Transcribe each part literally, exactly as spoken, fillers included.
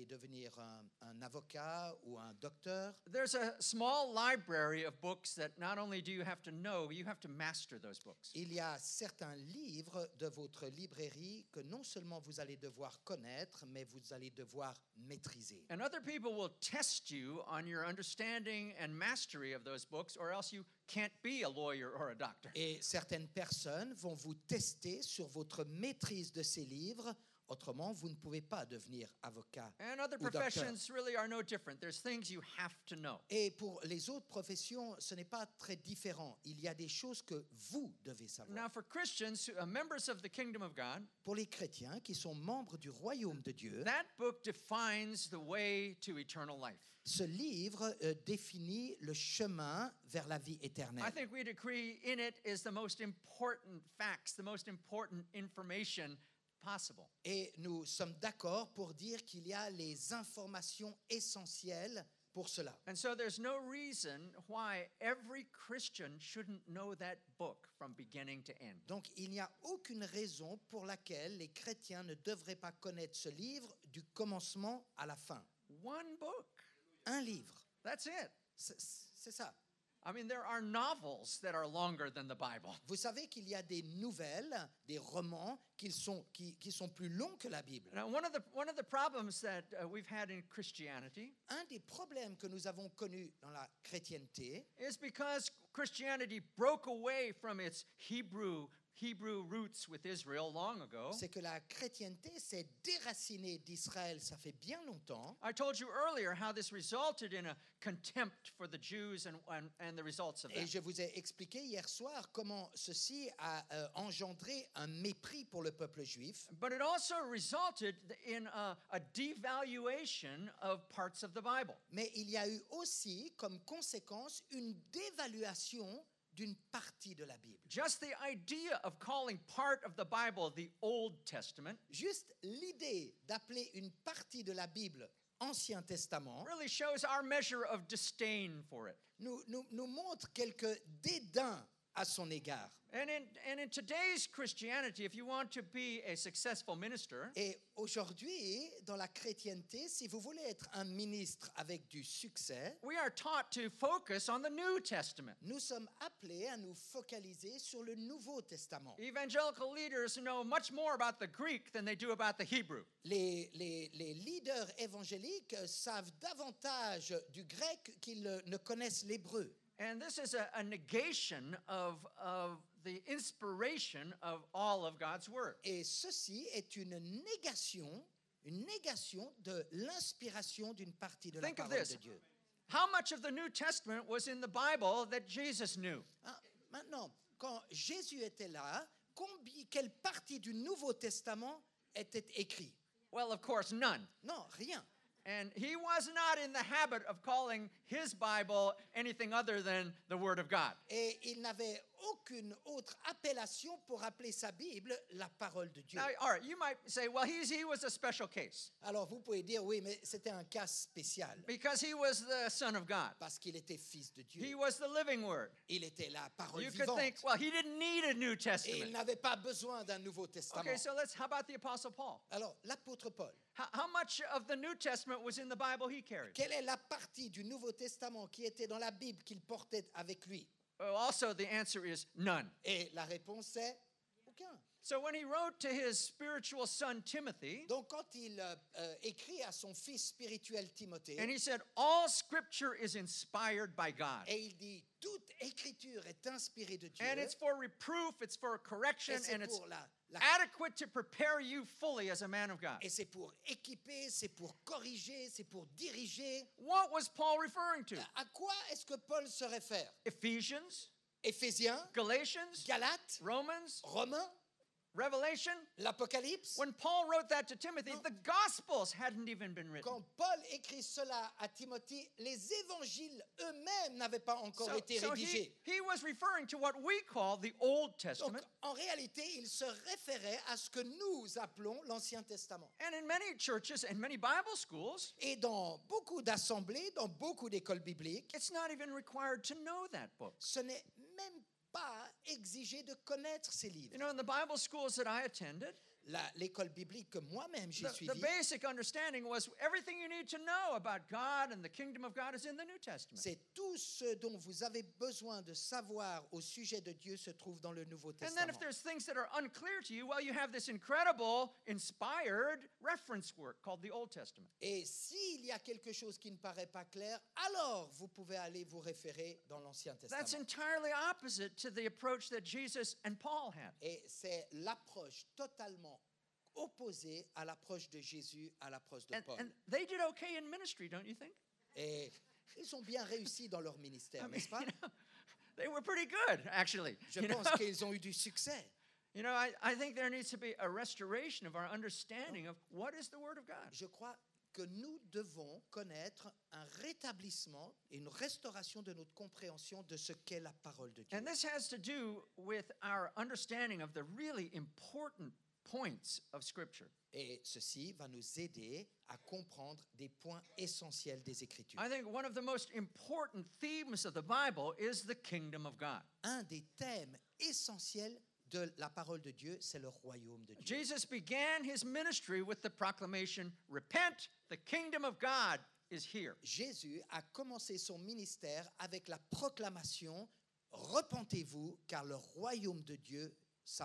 devenir un, un avocat ou un docteur. There's a small library of books that not only do you have to know, you have to master those books. Il y a certains livres de votre librairie que non seulement vous allez devoir connaître, mais vous allez devoir maîtriser. And other people will test you on your understanding and mastery of those books, or else you can't be a lawyer or a doctor. Et certaines personnes vont vous tester sur votre maîtrise de ces livres. Autrement, vous ne pouvez pas devenir avocat And other ou docteur. professions really are no different. There's things you have to know. Et pour les autres professions, ce n'est pas très différent. Il y a des choses que vous devez savoir. Now, for Christians, uh, members of the kingdom of God, Pour les chrétiens qui sont membres du royaume de Dieu, that book defines the way to eternal life. ce livre euh, définit le chemin vers la vie I éternelle. think we'd agree in it is the most important facts, the most important information possible. Et nous sommes d'accord pour dire qu'il y a les informations essentielles pour cela. And so there's no reason why every Christian shouldn't know that book from beginning to end. Donc il n'y a aucune raison pour laquelle les chrétiens ne devraient pas connaître ce livre du commencement à la fin. One book. Un livre, That's it. c'est c'est ça. I mean, there are novels that are longer than the Bible. Vous savez qu'il y a des nouvelles, des romans qui sont, qui, qui sont plus longs que la Bible. Now, one of the one of the problems that uh, we've had in Christianity Un des problèmes que nous avons connus dans la chrétienté, is because Christianity broke away from its Hebrew Hebrew roots with Israel long ago. c'est que la chrétienté s'est déracinée d'Israël, ça fait bien longtemps. I told you earlier how this resulted in a contempt for the Jews and, and, and the results of Et that. je vous ai expliqué hier soir comment ceci a euh, engendré un mépris pour le peuple juif, But it also resulted in a, a devaluation of parts of the Bible. mais il y a eu aussi comme conséquence une dévaluation d'une partie de la Bible. Just the idea of calling part of the Bible the Old Testament Juste l'idée d'appeler une partie de la Bible Ancien Testament really shows our measure of disdain for it. nous, nous, nous montre quelques dédains à son égard. And in, and in today's Christianity, if you want to be a successful minister, Et aujourd'hui, dans la chrétienté, si vous voulez être un ministre avec du succès, we are taught to focus on the New Testament. nous sommes appelés à nous focaliser sur le Nouveau Testament. Evangelical leaders know much more about the Greek than they do about the Hebrew. Les, les, les leaders évangéliques savent davantage du grec qu'ils ne connaissent l'hébreu. And this is a, a negation of, of the inspiration of all of God's Word. Et ceci est une négation, une négation de l'inspiration d'une partie de la Think of parole this. de Dieu. How much of the New Testament was in the Bible that Jesus knew? Ah, maintenant, quand Jésus était là, combien, quelle partie du Nouveau Testament était écrite? Well, of course, none. Non, rien. And he was not in the habit of calling his Bible anything other than the Word of God. Et il n'avait aucune autre appellation pour appeler sa Bible la parole de Dieu. Now, all right, you might say, well, he's, he was a special case Alors vous pouvez dire, oui, mais c'était un cas spécial, because he was the Son of God. parce qu'il était fils de He Dieu. was the living Word. Il était la parole You could vivante. think, well, he didn't need a New Et il Testament. n'avait pas besoin d'un Nouveau Testament. Okay, so let's, how about the Apostle Paul? Alors, l'apôtre Paul, How, how much of the New Testament was in the Bible he carried? quelle est la partie du Nouveau Testament qui était dans la Bible qu'il portait avec lui? Well, also, the answer is none. Et la réponse est aucun. So when he wrote to his spiritual son Timothy, Donc, quand il euh, euh, écrit à son fils spirituel Timothée, and he said, all scripture is inspired by God. et il dit, toute écriture est inspirée de Dieu, And it's for reproof, it's for correction, et c'est and it's pour, la, la- adequate to prepare you fully as a man of God. et c'est pour équiper, c'est pour corriger, c'est pour diriger. What was Paul referring to? À quoi est-ce que Paul se réfère? Ephesians, Éphésiens, Galatians, Galates, Romans, Romains, Revelation. l'Apocalypse? When Paul wrote that to Timothy, No. the Gospels hadn't even been written. Quand Paul écrit cela à Timothée, les évangiles eux-mêmes n'avaient pas encore So, été so rédigés. he, he was referring to what we call the Old Donc, Testament. en réalité, il se référait à ce que nous appelons l'Ancien Testament. And in many churches and many Bible schools, Et dans beaucoup d'assemblées, dans beaucoup d'écoles bibliques, it's not even required to know that book. ce n'est même pas exigé de connaître ces You livres. know, in the Bible schools that I attended, la- l'école biblique que moi-même j'ai The, the suivie, basic understanding was everything you need to know about God and the kingdom of God is in the New Testament. c'est tout ce dont vous avez besoin de savoir au sujet de Dieu se trouve dans le Nouveau And then Testament. if there's things that are unclear to you, well, you have this incredible, inspired reference work called the Old Testament. Et s'il y a quelque chose qui ne paraît pas clair, alors vous pouvez aller vous référer dans l'Ancien That's Testament. entirely opposite to the approach that Jesus and Paul had. Et c'est l'approche totalement opposée à l'approche de Jésus, à l'approche de And, Paul. and they did okay in ministry, don't you think? Et ils ont bien réussi dans leur ministère, I mean, n'est-ce pas? you know, they were pretty good, actually. Je You know, pense qu'ils ont eu du succès. you know I, I think there needs to be a restoration of our understanding of what is the Word of God. Je crois que nous devons connaître un rétablissement et une restauration de notre compréhension de ce qu'est la parole de Dieu. And this has to do with our understanding of the really important points of Scripture. Et ceci va nous aider à comprendre des points essentiels des Écritures. I think one of the most important themes of the Bible is the kingdom of God. Un des thèmes essentiels de la parole de Dieu, c'est le royaume de Dieu. Jesus began his ministry with the proclamation, "Repent, the kingdom of God is here." Jésus a commencé son ministère avec la proclamation « Repentez-vous, car le royaume de Dieu s'approche ».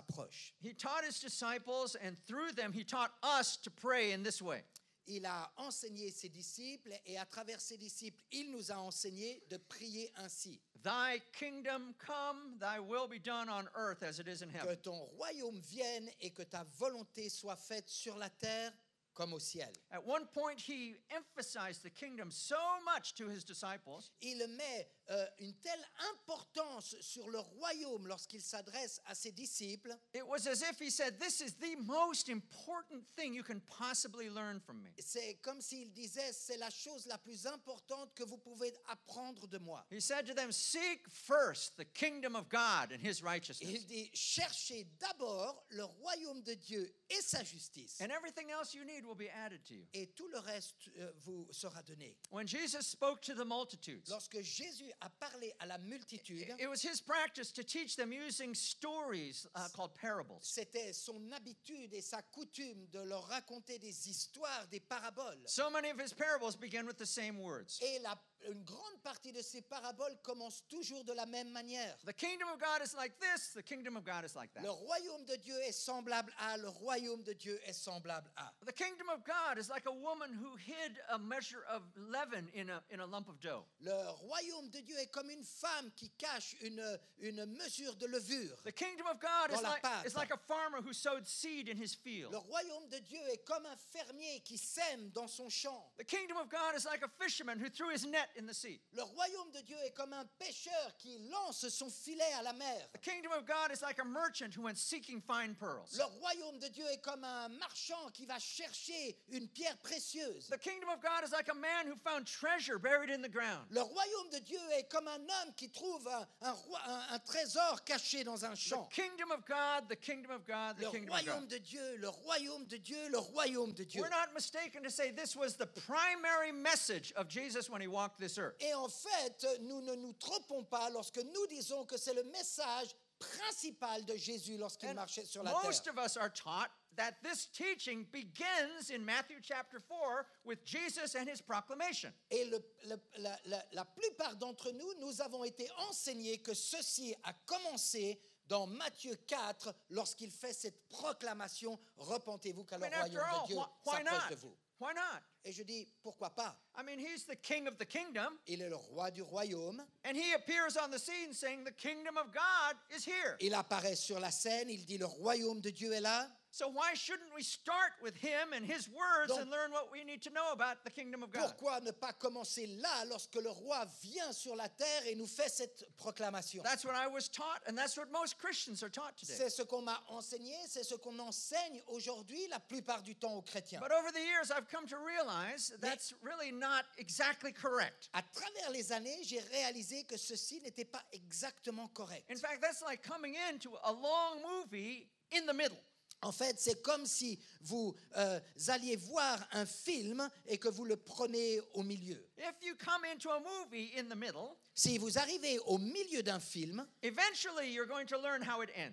He taught his disciples, and through them, he taught us to pray in this way. Il a enseigné ses disciples et à travers ses disciples, il nous a enseigné de prier ainsi. Thy kingdom come, thy will be done on earth as it is in Que heaven. ton royaume vienne et que ta volonté soit faite sur la terre comme au ciel. At one point, he emphasized the kingdom so much to his disciples Il met euh, une telle importance sur le royaume lorsqu'il s'adresse à ses disciples. it was as if he said, "This is the most important thing you can possibly learn from me." C'est comme s'il disait, c'est la chose la plus importante que vous pouvez apprendre de moi. He said to them, "Seek first the kingdom of God and his righteousness, Il dit, cherchez d'abord le royaume de Dieu et sa justice. and everything else you need will be added to you." Et tout le reste euh, vous sera donné. When Jesus spoke to the multitudes, Lorsque Jésus a parlé à la multitude, it was his practice to teach them using stories uh, called parables. c'était son habitude et sa coutume de leur raconter des histoires, des paraboles. So many of his parables begin with the same words. Et la, une grande partie de ces paraboles commence toujours de la même manière. The kingdom of God is like this, the kingdom of God is like that. Le royaume de Dieu est semblable à, le royaume de Dieu est semblable à. The kingdom of God is like a woman who hid a measure of leaven in a, in a lump of dough. Le royaume de Dieu est comme une femme qui cache une, une mesure de levure. The kingdom of God Dans is la like, pâte. is like a farmer who sowed seed in his field. Le royaume de Dieu est comme un fermier qui sème dans son champ. The kingdom of God is like a fisherman who threw his net in the sea. Le royaume de Dieu est comme un pêcheur qui lance son filet à la mer. The kingdom of God is like a merchant who went seeking fine pearls. Le royaume de Dieu est comme un marchand qui va chercher une pierre précieuse. The kingdom of God is like a man who found treasure buried in the ground. Le royaume de Dieu est comme un homme qui trouve un, un roi- un- un trésor caché dans un The champ. kingdom of God, the kingdom of God, the Le kingdom of royaume God. de Dieu, le royaume de Dieu, le royaume de Dieu. We're not mistaken to say this was the primary message of Jesus when he walked this earth. Et en fait, nous ne nous trompons pas lorsque nous disons que c'est le message principal de Jésus lorsqu'il And marchait sur la most terre. of us are taught that this teaching begins in Matthew chapter four with Jesus and his proclamation. Et le- le- la, la- la plupart d'entre nous, nous avons été enseignés que ceci a commencé dans Matthieu quatre lorsqu'il fait cette proclamation « Repentez-vous car I le mean, after royaume all, de Dieu why, why s'approche not? de vous Why not? ». Et je dis, pourquoi pas? I mean, he's the king of the kingdom, Il est le roi du royaume. and he appears on the scene saying, "The kingdom of God is here." Il apparaît sur la scène, il dit « Le royaume de Dieu est là ». So why shouldn't we start with him and his words Donc- and learn what we need to know about the kingdom of God? Pourquoi ne pas commencer là lorsque le roi vient sur la terre et nous fait cette proclamation? That's what I was taught, and that's what most Christians are taught today. C'est ce qu'on m'a enseigné, c'est ce qu'on enseigne aujourd'hui la plupart du temps aux chrétiens. But over the years, I've come to realize that's really not exactly correct. À travers les années, j'ai réalisé que ceci n'était pas exactement correct. In fact, that's like coming into a long movie in the middle. En fait, c'est comme si vous euh, alliez voir un film et que vous le prenez au milieu. If you come into a movie in the middle, Si vous arrivez au milieu d'un film, eventually you're going to learn how it ends.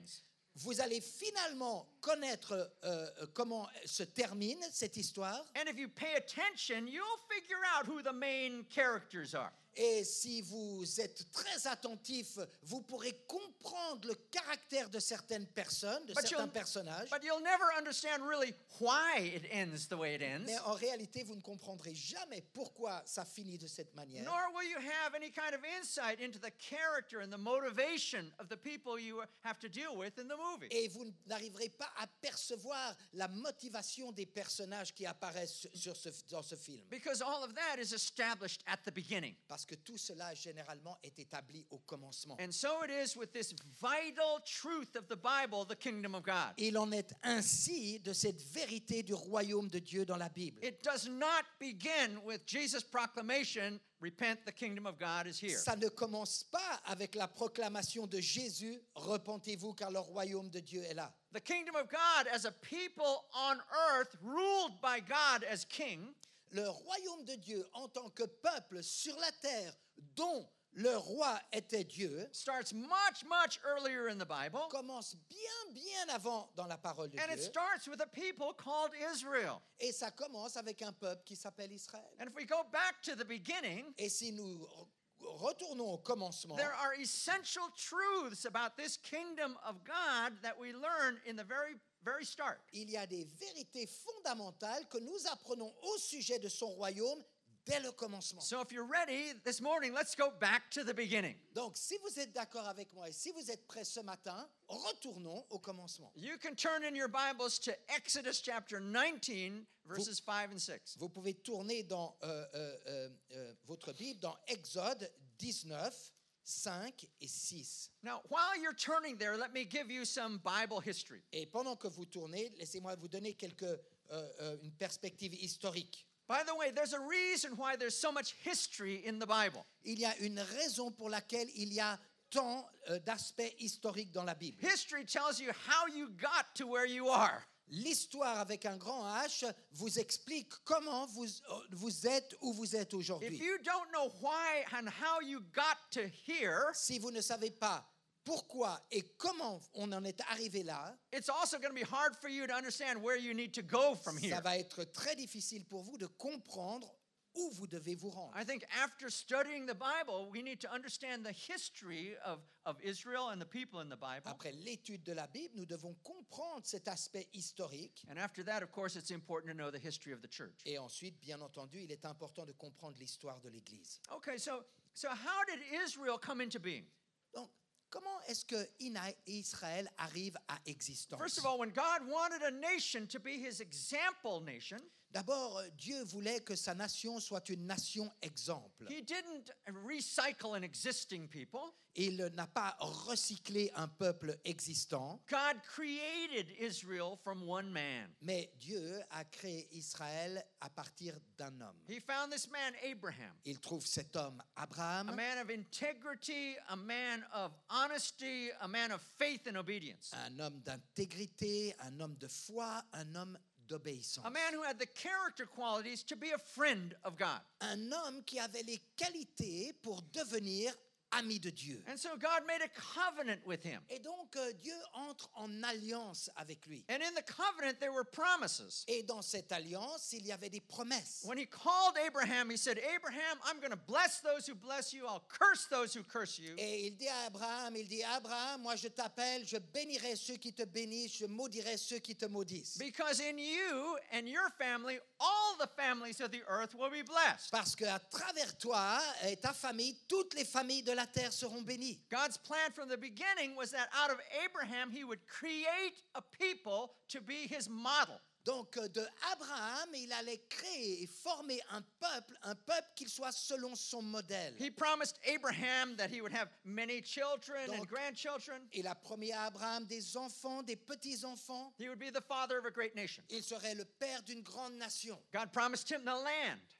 vous allez finalement connaître euh, comment se termine cette histoire. And if you pay attention, you'll figure out who the main characters are. Et si vous êtes très attentif, vous pourrez comprendre le caractère de certaines personnes, de But certains you'll- personnages. But you'll never understand really why it ends the way it ends. Mais en réalité, vous ne comprendrez jamais pourquoi ça finit de cette manière. Nor will you have any kind of insight into the character and the motivation of the people you have to deal with in the movie. Et vous n'arriverez pas à percevoir la motivation des personnages qui apparaissent sur ce, dans ce film. Because all of that is established at the beginning. Parce que tout cela, généralement, est établi au commencement. And so it is with this vital truth of the Bible, the kingdom of God. Il en est ainsi de cette vérité du royaume de Dieu dans la Bible. It does not begin with Jesus' proclamation, repent, the kingdom of God is here. Ça ne commence pas avec la proclamation de Jésus, repentez-vous car le royaume de Dieu est là. The kingdom of God as a people on earth ruled by God as king Le royaume de Dieu en tant que peuple sur la terre dont le roi était Dieu starts much, much earlier in the Bible. commence bien, bien avant dans la parole de And it Dieu. starts with a people called Israel. Et ça commence avec un peuple qui s'appelle Israël. And if we go back to the beginning, Et si nous re- retournons au commencement, there are essential truths about this kingdom of God that we learn in the very, very start. il y a des vérités fondamentales que nous apprenons au sujet de son royaume dès le commencement. So if you're ready this morning, let's go back to the beginning. Donc, si vous êtes d'accord avec moi et si vous êtes prêts ce matin, retournons au commencement. You can turn in your Bibles to Exodus chapter nineteen, verses five and six. Vous pouvez tourner dans euh, euh, euh, euh, votre Bible dans Exode dix-neuf, cinq et six. Now, while you're turning there, let me give you some Bible history. Et pendant que vous tournez, laissez-moi vous donner quelques, euh, euh, une perspective historique. By the way, there's a reason why there's so much history in the Bible. Il y a une raison pour laquelle il y a tant euh, d'aspects historiques dans la Bible. History tells you how you got to where you are. L'histoire avec un grand H vous explique comment vous, euh, vous êtes où vous êtes If aujourd'hui. you don't know why and how you got to here, Si vous ne savez pas pourquoi et comment on en est arrivé là, it's also going to be hard for you to understand where you need to go from ça here. va être très difficile pour vous de comprendre où vous devez vous rendre. I think after studying the Bible, we need to understand the history of, of Israel and the people in the Bible. Après l'étude de la Bible, nous devons comprendre cet aspect historique. And after that, of course, it's important to know the history of the church. Et ensuite, bien entendu, il est important de comprendre l'histoire de l'Église. Okay, so so how did Israel come into being? Donc, comment est-ce que Ina- Israël arrive à existence? First of all, when God wanted a nation to be his example nation, D'abord, euh, Dieu voulait que sa nation soit une nation exemple. he didn't recycle an existing people. Il n'a pas recyclé un peuple existant, God created Israel from one man. mais Dieu a créé Israël à partir d'un homme. He found this man, Abraham, Il trouve cet homme, a Abraham, man of integrity, a man of honesty, a man of faith and obedience. un homme d'intégrité, un homme de foi, un homme d'obéissance. A man who had the character qualities to be a friend of God. Un homme qui avait les qualités pour devenir ami de Dieu. And so God made a covenant with him. Et donc, euh, Dieu entre en alliance avec lui. And in the covenant, there were promises. Et dans cette alliance, il y avait des promesses. When he called Abraham, he said, Abraham, I'm going to bless those who bless you. I'll curse those who curse you. Et il dit à Abraham, il dit, Abraham, moi je t'appelle, je bénirai ceux qui te bénissent, je maudirai ceux qui te maudissent. Because in you and your family, all the families of the earth will be blessed. Parce qu'à travers toi et ta famille, toutes les familles de la terre seront bénies. God's plan from the beginning was that out of Abraham, he would create a people to be his model. Donc de Abraham, il allait créer et former un peuple, un peuple qui soit selon son modèle. He promised Abraham that he would have many children and Donc- grandchildren. Il a promis à Abraham des enfants, des petits-enfants. He would be the father of a great nation. Il serait le père d'une grande nation. God promised him the land.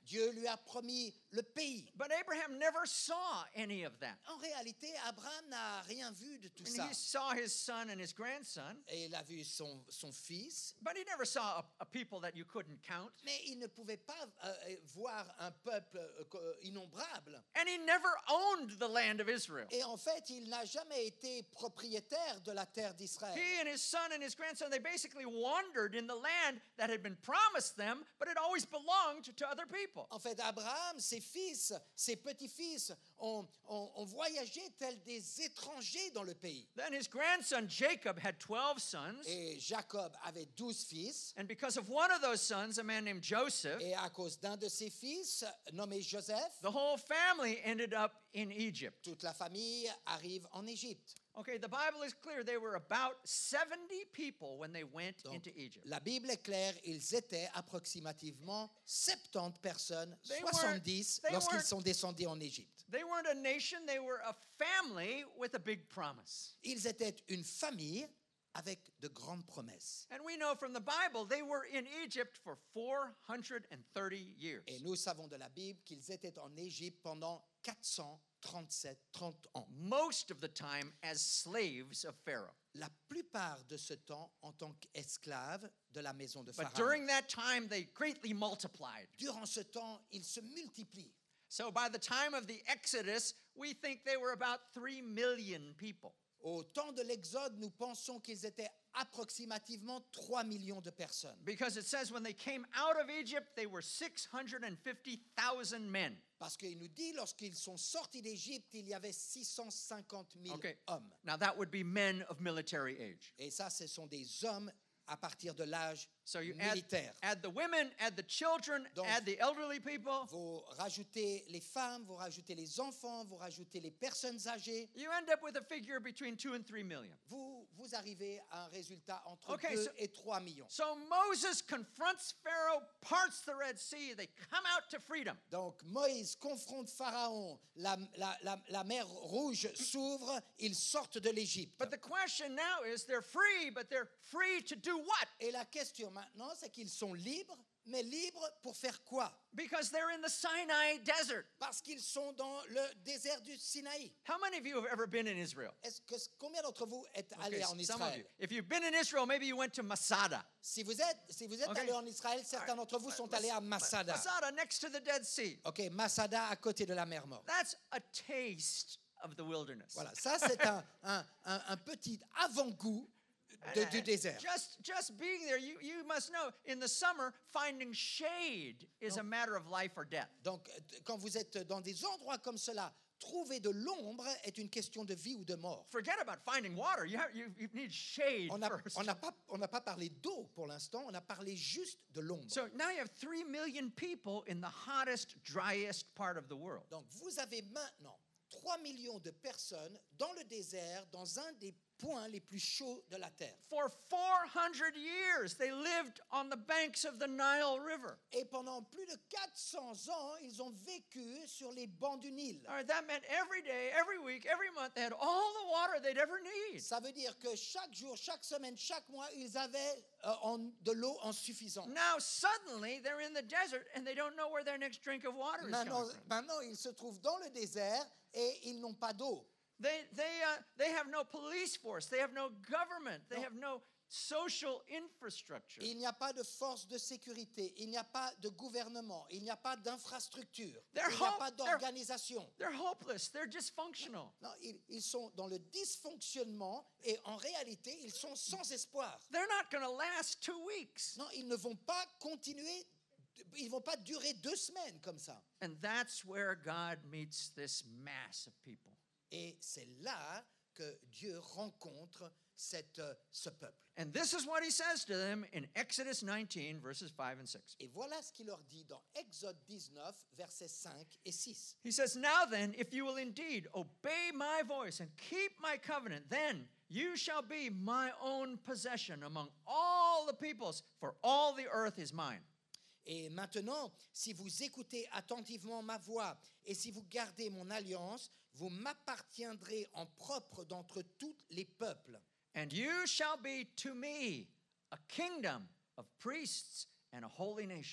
Dieu lui a promis le pays. But Abraham never saw any of that. En réalité, Abraham n'a rien vu de tout And ça. he saw his son and his grandson, Et il a vu son, son fils, but he never saw a, a people that you couldn't count. mais il ne pouvait pas euh, voir un peuple euh, innombrable. And he never owned the land of Israel. Et en fait, il n'a jamais été propriétaire de la terre d'Israël. He and his son and his grandson, they basically wandered in the land that had been promised them, but it always belonged to other people. En fait, Abraham, ses fils, ses petits-fils ont, ont, ont voyagé tels des étrangers dans le pays. Then his grandson Jacob had twelve sons, Et Jacob avait douze fils. and because of one of those sons, a man named Joseph, Et à cause d'un de ses fils, nommé Joseph, the whole family ended up in Egypt. toute la famille arrive en Égypte. Okay, the Bible is clear. They were about seventy people when they went Donc, into Egypt. la Bible est claire, ils étaient approximativement soixante personnes, They weren't- soixante-dix, they lorsqu'ils weren't- sont descendus en Égypte. They weren't a nation, they were a family with a big promise. Ils étaient une famille avec de grandes promesses. And we know from the Bible they were in Egypt for four hundred thirty years. Et nous savons de la Bible qu'ils étaient en Égypte pendant quatre cent trente-sept, trente ans. Most of the time as slaves of Pharaoh. La plupart de ce temps en tant qu'esclaves de la maison de But Pharaon. during that time, they greatly multiplied. Durant ce temps, ils se multiplient. So by the time of the Exodus, we think they were about three million people. Au temps de l'Exode, nous pensons qu'ils étaient approximativement trois millions de personnes. Because it says when they came out of Egypt, they were six hundred fifty thousand men. Parce qu'il nous dit, lorsqu'ils sont sortis d'Égypte, il y avait six cent cinquante mille Okay. hommes. Now that would be men of military age. Et ça, ce sont des hommes à partir de l'âge So you add, militaire. add the women, add the children, Donc, add the elderly people. Vous rajoutez les femmes, vous rajoutez les enfants, vous rajoutez les personnes âgées. You end up with a figure between two and three million. Vous, vous arrivez à un résultat entre Okay, deux so- et trois millions. So Moses confronts Pharaoh, parts the Red Sea, they come out to freedom. Donc Moïse confronte Pharaon, la, la, la, la mer rouge s'ouvre, ils sortent de l'Égypte. But the question now is they're free, but they're free to do what? Et la question maintenant, c'est qu'ils sont libres, mais libres pour faire quoi? Because they're in the Sinai desert. Parce qu'ils sont dans le désert du Sinaï. How many of you have ever been in Israel? Est-ce que combien d'entre vous êtes Okay, allés en some of you. Israël? If you've been in Israel, maybe you went to Masada. Si vous êtes, si vous êtes Okay. allés en Israël, certains d'entre vous sont allés à Masada. Masada, next to the Dead Sea. Ok, Masada à côté de la mer Morte. That's a taste of the wilderness. Voilà, ça c'est un, un, un, un petit avant-goût de- du désert. Just, just being there, you, you must know, in the summer, finding shade is a matter of life or death. Donc, euh, quand vous êtes dans des endroits comme cela, trouver de l'ombre est une question de vie ou de mort. Forget about finding water. You, have, you, you need shade On n'a first. on n'a pas, on n'a pas parlé d'eau pour l'instant, on a parlé juste de l'ombre. So now you have three million people in the hottest, driest part of the world. Donc, vous avez maintenant trois millions de personnes dans le désert, dans un des points les plus chauds de la terre. For four hundred years, they lived on the banks of the Nile River. Et pendant plus de quatre cents ans, ils ont vécu sur les bancs du Nil. All right, that meant every day, every week, every month, they had all the water they'd ever need. Ça veut dire que chaque jour, chaque semaine, chaque mois, ils avaient euh, en- de l'eau en suffisance. Now suddenly they're in the desert and they don't know where their next drink of water is Maintenant, coming from. maintenant, ils se trouvent dans le désert et ils n'ont pas d'eau. They, they, uh, they have no police force. They have no government. They No. have no social infrastructure. Il n'y a pas de force de sécurité, il n'y a pas de gouvernement, il n'y a pas d'infrastructure, They're il n'y a ho- pas they're- d'organisation. They're hopeless. They're dysfunctional. Non, ils, ils sont dans le dysfonctionnement et en réalité, ils sont sans espoir. They're not going to last two weeks. Non, ils ne vont pas continuer, ils ne vont pas durer deux semaines comme ça. And that's where God meets this mass of people. Et c'est là que Dieu rencontre cette, euh, ce peuple. And this is what he says to them in Exodus nineteen, verses five and six. Et voilà ce qu'il leur dit dans Exode dix-neuf, versets cinq et six. He says, Now then, if you will indeed obey my voice and keep my covenant, then you shall be my own possession among all the peoples, for all the earth is mine. Et maintenant, si vous écoutez attentivement ma voix et si vous gardez mon alliance, vous m'appartiendrez en propre d'entre tous les peuples. And you shall be to me a kingdom of priests and a holy nation.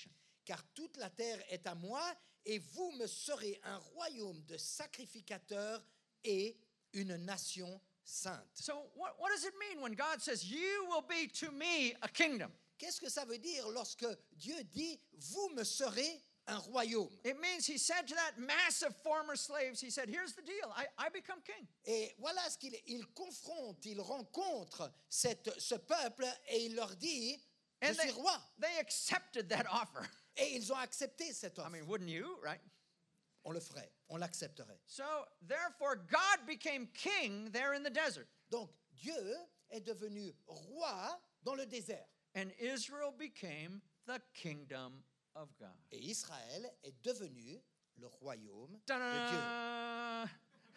car toute la terre est à moi, et vous me serez un royaume de sacrificateurs et une nation sainte. So, what, what does it mean when God says, "You will be to me a kingdom"? Qu'est-ce que ça veut dire lorsque Dieu dit « vous me serez un royaume It means he said to that mass of former slaves, he said, "Here's the deal. I, I become king." ». Et voilà ce qu'il il confronte, il rencontre cette, ce peuple et il leur dit « je And suis they, roi they accepted that offer. ». Et ils ont accepté cette I offre. mean, wouldn't you, right? On le ferait, on l'accepterait. So, therefore, God became king there in the desert. Donc Dieu est devenu roi dans le désert. And Israel became the kingdom of God. Et Israël est devenu le royaume de Dieu. Ta-da!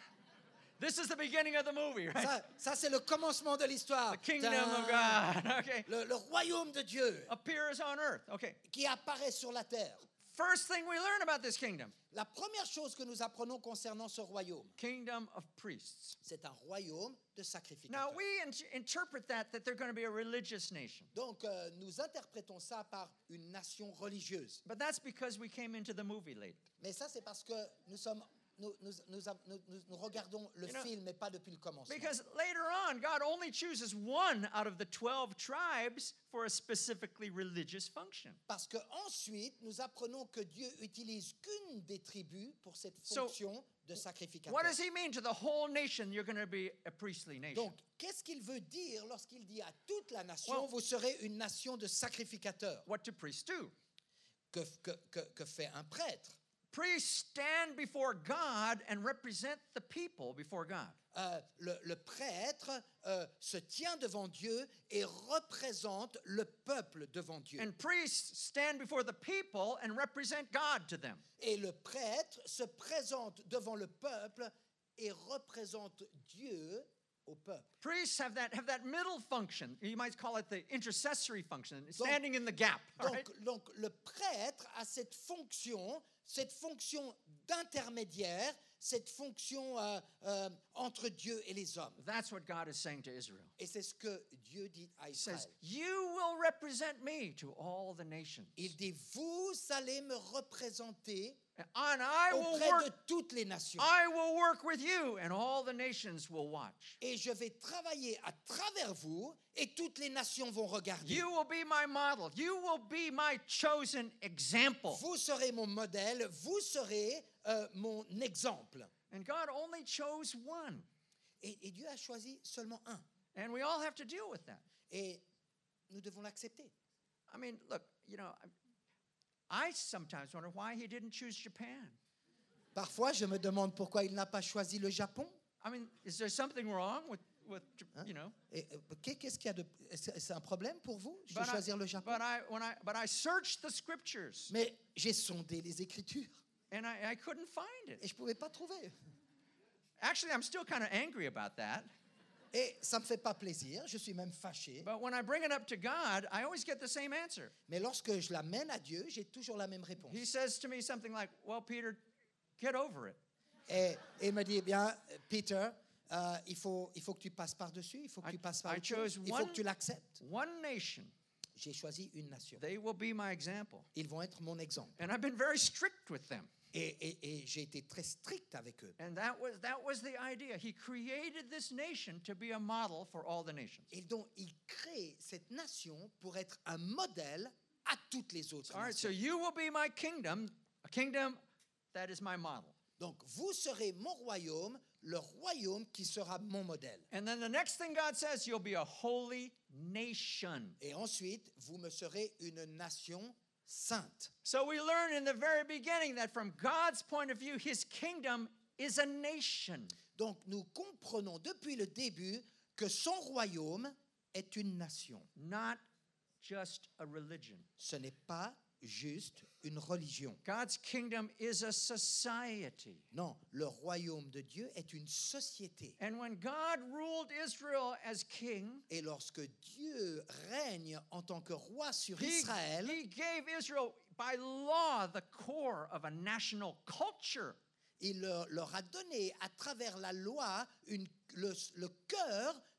This is the beginning of the movie, right? Ça, ça c'est le commencement de l'histoire. The kingdom of Tadam! God. Okay. Le, le royaume de Dieu Appears on earth. Okay. qui apparaît sur la terre. First thing we learn about this kingdom, La première chose que nous apprenons concernant ce royaume, kingdom of priests. c'est un royaume de Now, sacrificateurs. we in- interpret that that they're going to be a religious nation. Donc euh, nous interprétons ça par une nation religieuse. But that's because we came into the movie late. Mais ça c'est parce que nous sommes nous, nous, nous, nous- nous- nous regardons le You know, film et pas depuis le commencement. Because later on, God only chooses one out of the twelve tribes for a specifically religious function. Parce que ensuite nous apprenons que Dieu utilise qu'une des tribus pour cette So, fonction de sacrificateur. What does he mean to the whole nation? You're going to be a priestly nation. Donc, qu'est-ce qu'il veut dire lorsqu'il dit à toute la nation, Well- vous serez une nation de sacrificateurs? What do priests do? Que, que, que, que fait un prêtre? Priests stand before God and represent the people before God. Euh, le, le prêtre euh, se tient devant Dieu et représente le peuple devant Dieu. And priests stand before the people and represent God to them. Et le prêtre se présente devant le peuple et représente Dieu au peuple. Priests have that have that middle function. You might call it the intercessory function, standing in the gap. all Donc, right? donc le prêtre a cette fonction, cette fonction d'intermédiaire, cette fonction euh, euh, entre Dieu et les hommes. That's what God is saying to Israel. Et c'est ce que Dieu dit à He Israël. says, "You will represent me to all the nations, Il dit, vous allez me représenter and I will auprès work. de toutes les nations. I will work with you, and all the nations will watch. Et je vais travailler à travers vous et toutes les nations vont regarder. You will be my model. You will be my chosen example." Vous serez mon modèle, vous serez euh, mon exemple. And God only chose one, Et, et Dieu a choisi seulement un. and we all have to deal with that. Et nous devons l'accepter. I mean, look, you know, I- I sometimes wonder why he didn't choose Japan. Parfois, je me demande pourquoi il n'a pas choisi le Japon. I mean, is there something wrong with, with Hein? you know? Et, euh, qu'est- qu'est-ce qu'il y a de... C'est c'est un problème pour vous de But I, choisir le Japon? but I when I but I searched the scriptures Mais j'ai sondé les Écritures and I, I couldn't find et it. je ne pouvais pas trouver. Actually, I'm still kind of angry about that. Et ça ne me fait pas plaisir, je suis même fâché. But when I bring it up to God, I always get the same answer. Mais lorsque je l'amène à Dieu, j'ai toujours la même réponse. He says to me something like, "Well, Peter, get over it." Et, et il me dit, eh bien, Peter, euh, il, faut, il faut que tu passes par-dessus, il faut que I- tu passes par I autre chose, chose il faut one- que tu l'acceptes. One nation, J'ai choisi une nation. they will be my example. Ils vont être mon exemple. And I've been very strict with them. Et, et- et j'ai été très strict avec eux. And that was that was the idea. He created this nation to be a model for all the nations. Et donc, il crée cette nation pour être un modèle à toutes les autres All right, so nations. you will be my kingdom, a kingdom that is my model. Donc, vous serez mon royaume, le royaume qui sera mon modèle. And then the next thing God says, you'll be a holy nation. Et ensuite, vous me serez une nation sainte. So we learn in the very beginning that from God's point of view, his kingdom is a nation. Donc, nous comprenons depuis le début que son royaume est une nation. Not just a religion. Ce n'est pas juste une religion. God's kingdom is a society. Non, le royaume de Dieu est une société. And when God ruled Israel as king, Et lorsque Dieu règne en tant que roi sur he, Israël, he gave Israel by law the core of a national culture. il leur, leur a donné à travers la loi une- le, le cœur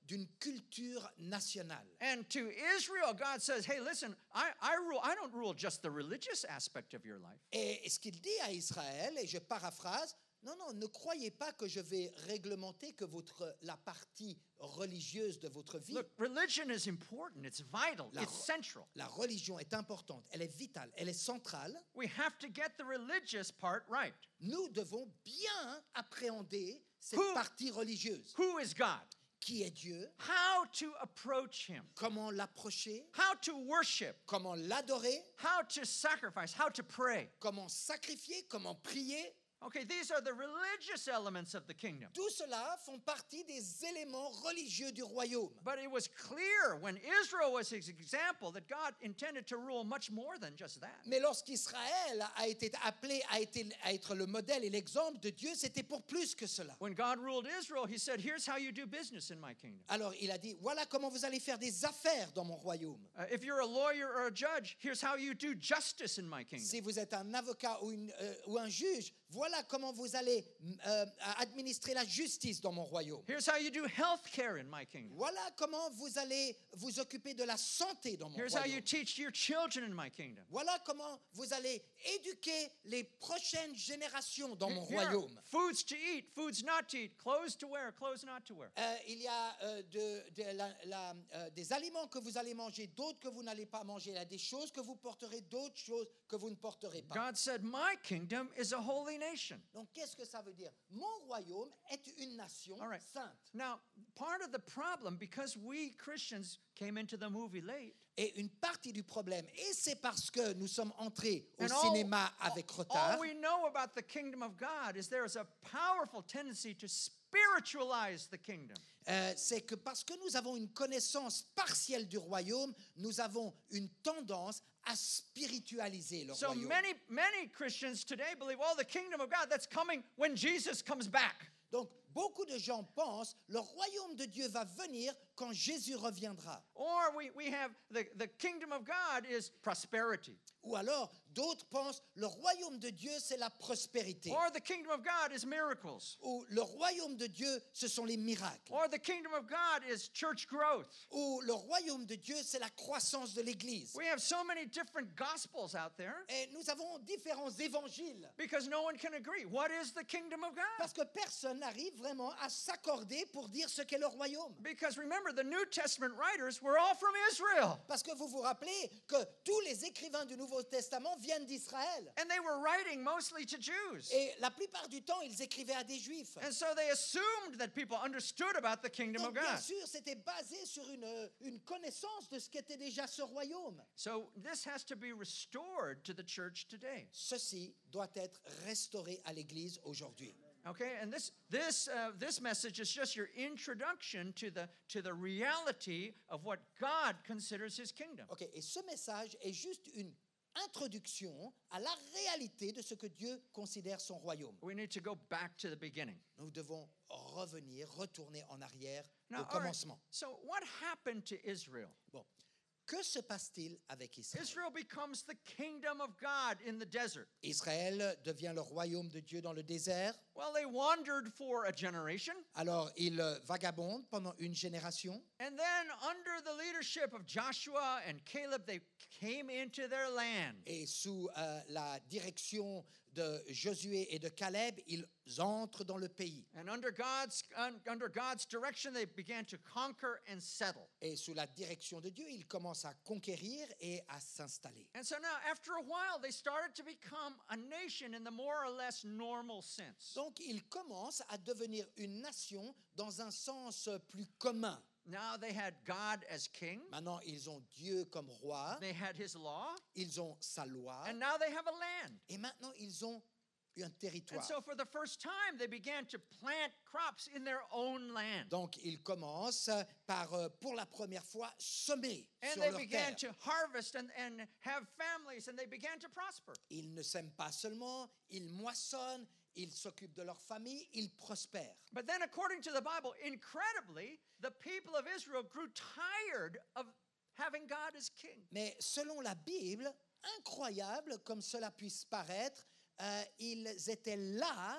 d'une culture nationale. And to Israel, God says, hey, listen, I, I rule, I don't rule just the religious aspect of your life. Et ce qu'il dit à Israël, et je paraphrase, non, non, ne croyez pas que je vais réglementer que votre, la partie religieuse de votre vie. Look, religion is important. It's vital. La, It's central. la religion est importante, elle est vitale, elle est centrale. We have to get the religious part right. Nous devons bien appréhender cette Who- partie religieuse. Who is God? Qui est Dieu? How to approach him? Comment l'approcher? How to worship? Comment l'adorer? How to sacrifice? How to pray? Comment sacrifier? Comment prier? Okay, these are the religious elements of the kingdom. Tout cela font partie des éléments religieux du royaume. But it was clear when Israel was his example that God intended to rule much more than just that. Mais lorsqu'Israël a été appelé à être, à être le modèle et l'exemple de Dieu, c'était pour plus que cela. When God ruled Israel, he said, here's how you do business in my kingdom. Alors il a dit, voilà comment vous allez faire des affaires dans mon royaume. Uh, if you're a lawyer or a judge, here's how you do justice in my kingdom. Si vous êtes un avocat ou, une, euh, ou un juge, voilà comment vous allez euh, administrer la justice dans mon royaume. Here's how you do health care in my kingdom. Voilà comment vous allez vous occuper de la santé dans mon Here's how you royaume. teach your children in my kingdom. Voilà comment vous allez éduquer les prochaines générations dans mon Here are royaume. foods to eat, foods not to eat, clothes to wear, clothes not to wear. Euh, il y a euh, de, de la- la- euh, des aliments que vous allez manger, d'autres que vous n'allez pas manger. Il y a des choses que vous porterez, d'autres choses que vous ne porterez pas. God said, my kingdom is a holy nation. Donc, qu'est-ce que ça veut dire? Mon royaume est une nation All right. sainte. Now, part of the problem, because we Christians came into the movie late, Et une partie du problème, et c'est parce que nous sommes entrés au and all, cinéma avec retard, all we know about the kingdom of God is there is a powerful tendency to spiritualize the kingdom. euh, c'est que parce que nous avons une connaissance partielle du royaume, nous avons une tendance à spiritualiser le So royaume. many, many Christians today believe, oh, the kingdom of God, that's coming when Jesus comes back. Donc, beaucoup de gens pensent le royaume de Dieu va venir quand Jésus reviendra. Or we, we have the, the kingdom of God is prosperity. Ou alors, d'autres pensent le royaume de Dieu, c'est la prospérité. Or the kingdom of God is miracles. Ou le royaume de Dieu, ce sont les miracles. Or the kingdom of God is church growth. Ou le royaume de Dieu, c'est la croissance de l'Église. We have so many different gospels out there Et nous avons différents évangiles. because no one can agree. What is the kingdom of God? Parce que personne n'arrive vraiment à s'accorder pour dire ce qu'est le royaume. Because remember, the New Testament writers were all from Israel. Parce que vous vous rappelez que tous les écrivains du Nouveau Testament viennent d'Israël. And they were writing mostly to Jews. Et la plupart du temps, ils écrivaient à des Juifs. And so they assumed that people understood about the kingdom Donc, of bien God. sûr, c'était basé sur une, une connaissance de ce qu'était déjà ce royaume. So this has to be restored to the church today. Ceci doit être restauré à l'Église aujourd'hui. Okay, and this this uh, this message is just your introduction to the to the reality of what God considers His kingdom. Ok, et ce message est juste une introduction à la réalité de ce que Dieu considère son royaume. We need to go back to the beginning. Nous devons revenir, retourner en arrière Now, au all right, commencement. so what happened to Israel? Bon, que se passe-t-il avec Israël? Israel becomes the kingdom of God in the desert. Israël devient le royaume de Dieu dans le désert. Well, they wandered for a generation, Alors, il euh, vagabonde pendant une génération. and then under the leadership of Joshua and Caleb, they came into their land. Et sous euh, la direction de Josué et de Caleb, ils entrent dans le pays. And under God's un, under God's direction, they began to conquer and settle. Et sous la direction de Dieu, ils commencent à conquérir et à s'installer. And so now, after a while, they started to become a nation in the more or less normal sense. Donc, ils commencent à devenir une nation dans un sens plus commun. Now they had God as king, Maintenant, ils ont Dieu comme roi, they had his law, ils ont sa loi, and now they have a land. et maintenant, ils ont un And territoire. so for the first time, they began to plant crops in their own land. Donc, ils commencent par, euh, pour la première fois, semer And sur they leur began terre. to harvest and, and have families, and they began to prosper. Ils ne sèment pas seulement, ils moissonnent, ils s'occupent de leur famille, ils prospèrent. But then, according to the Bible, incredibly, the people of Israel grew tired of having God as king. Mais selon la Bible, incroyable comme cela puisse paraître, euh, ils étaient là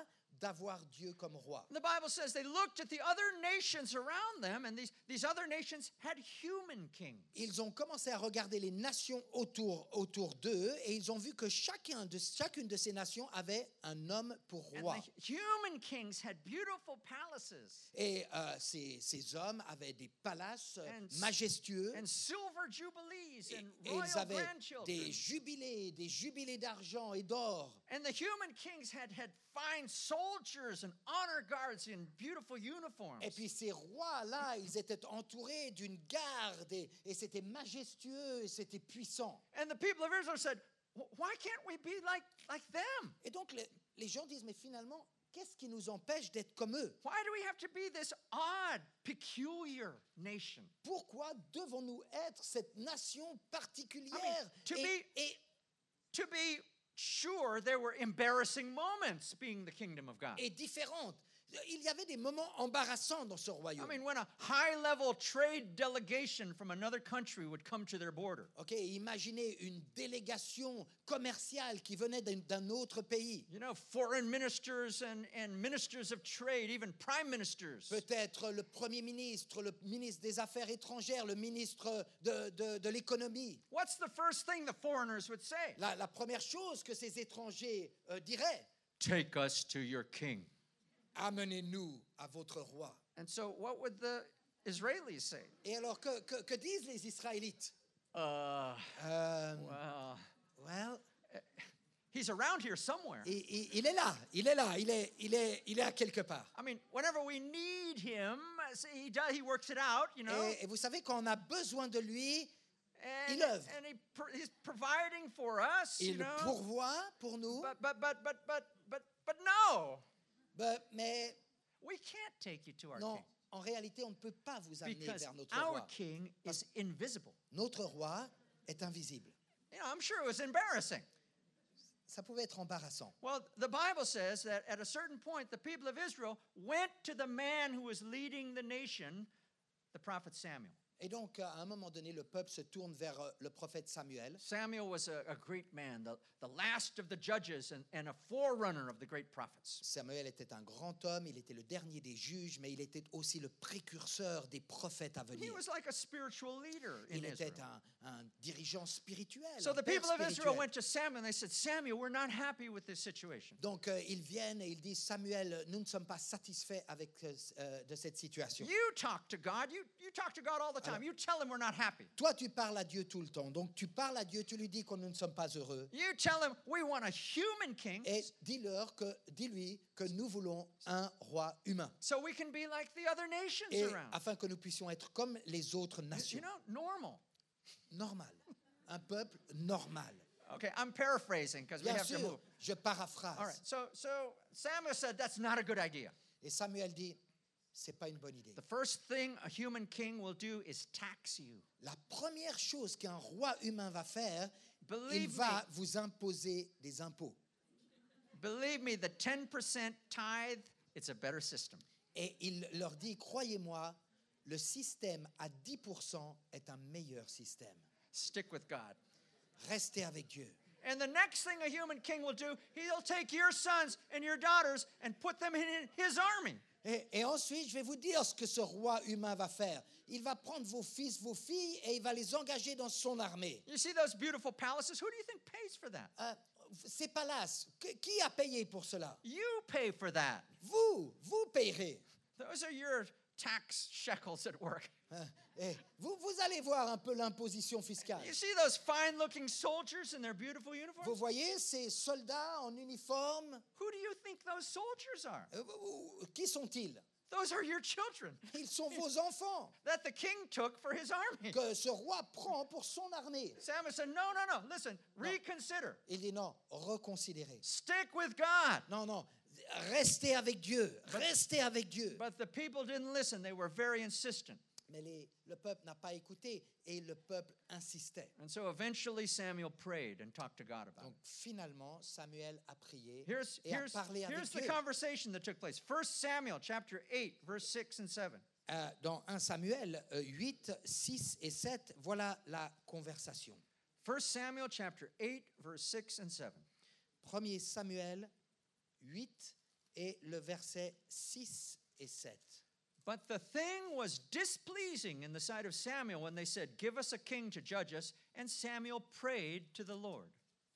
d'avoir Dieu comme roi. The Bible says they looked at the other nations around them, and these, these other nations had human kings. Ils ont commencé à regarder les nations autour, autour d'eux et ils ont vu que chacun de, chacune de ces nations avait un homme pour And roi. the human kings had beautiful palaces Et euh, ces, ces hommes avaient des palaces euh, And- majestueux and silver jubilees et, and et royal ils avaient grandchildren. des jubilés, des jubilés d'argent et d'or. And the human kings had, had fine soldiers and honor guards in beautiful uniforms. Et puis ces rois-là, ils étaient entourés d'une garde et, et c'était majestueux et c'était puissant. And the people of Israel said, "Wh- why can't we be like, like them? Et donc les, les gens disent, mais finalement, qu'est-ce qui nous empêche d'être comme eux? Why do we have to be this odd, peculiar nation?" Pourquoi devons-nous être cette nation particulière I mean, to et, be- et- To be sure, there were embarrassing moments being the kingdom of God. et différente? Il y avait des moments embarrassants dans ce I royaume. mean, when a high-level trade delegation from another country would come to their border, Ok, imaginez une délégation commerciale qui venait d'un, d'un autre pays. you know, foreign ministers and, and ministers of trade, even prime ministers. Peut-être le Premier ministre, le ministre des Affaires étrangères, le ministre de, de- de l'économie. What's the first thing the foreigners would say? La, la première chose que ces étrangers euh, diraient, Take us to your king. amenez-nous à votre roi. And so, what would the Israelis say? Et alors, que, que- que disent les Israélites? Uh, Euh, well, well, he's around here somewhere. il, il- il est là, il est là, il est, il est, il est à quelque part. I mean, whenever we need him, see, he does, he works it out, you know. Et, et vous savez, quand on a besoin de lui, And, il œuvre. and he, pro- he's providing for us, you il know. pourvoit pour nous. But, but, but, but, but, but, but no, Ben, mais we can't take you to our non, king. en réalité, on ne peut pas vous amener Because vers notre our roi. king is invisible. Notre roi est invisible. You know, I'm sure it was embarrassing. Ça pouvait être embarrassant. Well, the Bible says that at a certain point, the people of Israel went to the man who was leading the nation, the prophet Samuel. Et donc, à un moment donné, le peuple se tourne vers euh, le prophète Samuel. Samuel was a, a great man, the, the last of the judges and, and a forerunner of the great prophets. Samuel était un grand homme, il était le dernier des juges, mais il était aussi le précurseur des prophètes à He venir. was like a spiritual leader in Il était Israel. un, un dirigeant spirituel. So un the père people of Israel spirituel. went to Samuel and they said, Samuel, we're not happy with this situation. Donc, euh, ils viennent et ils disent, Samuel, nous ne sommes pas satisfaits avec, euh, euh, de cette situation. You talk to God. You, you talk to God all the time. You tell him we're not happy. Toi, tu parles à Dieu tout le temps. Donc, tu parles à Dieu, tu lui dis que nous ne sommes pas heureux. You tell him we want a human king Et dis-leur que, dis-lui que nous voulons un roi humain. so we can be like the other nations Et around. afin que nous puissions être comme les autres You nations. know, normal. Normal. Un peuple normal. Okay, I'm paraphrasing because we Bien have to sûr, move. je paraphrase. All right, so so Samuel said that's not a good idea. Et Samuel dit, c'est pas une bonne idée. The first thing a human king will do is tax you. La première chose qu'un roi humain va faire, il Believe va me, vous imposer des impôts. believe me, the ten percent tithe, it's a better system. Et il leur dit, croyez-moi, le système à dix pour cent est un meilleur système. Stick with God. Restez avec Dieu. And the next thing a human king will do, he'll take your sons and your daughters and put them in his army. Et, et ensuite, je vais vous dire ce que ce roi humain va faire. Il va prendre vos fils, vos filles, et il va les engager dans son armée. You see those beautiful palaces? Who do you think pays for that? Euh, ces palaces, que- qui a payé pour cela? You pay for that. Vous, vous payerez. Those are your tax shekels at work. Hein, et vous, vous allez voir un peu l'imposition fiscale. You see those fine looking soldiers in their beautiful Vous uniforms? voyez ces soldats en uniforme, Who do you think those soldiers are? euh, euh, qui sont-ils? Those are your children Ils sont vos enfants that the king took for his army. que ce roi prend pour son armée. Samuel said, No, no, no. Listen, reconsider. Il dit non, reconsidérez. Stick with God. Non, non, restez avec Dieu, restez avec Dieu. But the people didn't listen. They were very insistent. Mais les- le peuple n'a pas écouté et le peuple insistait. And so eventually Samuel prayed and talked to God about Donc it. finalement, Samuel a prié Here's, et a here's, parlé avec here's the Dieu. conversation that took place. First Samuel chapter eight, verse six and seven. Euh, dans un Samuel euh, huit, six et sept, voilà la conversation. First Samuel chapter eight, verse six and seven. Premier Samuel huit et le verset six et sept. But the thing was displeasing in the sight of Samuel when they said, "Give us a king to judge us." And Samuel prayed to the Lord.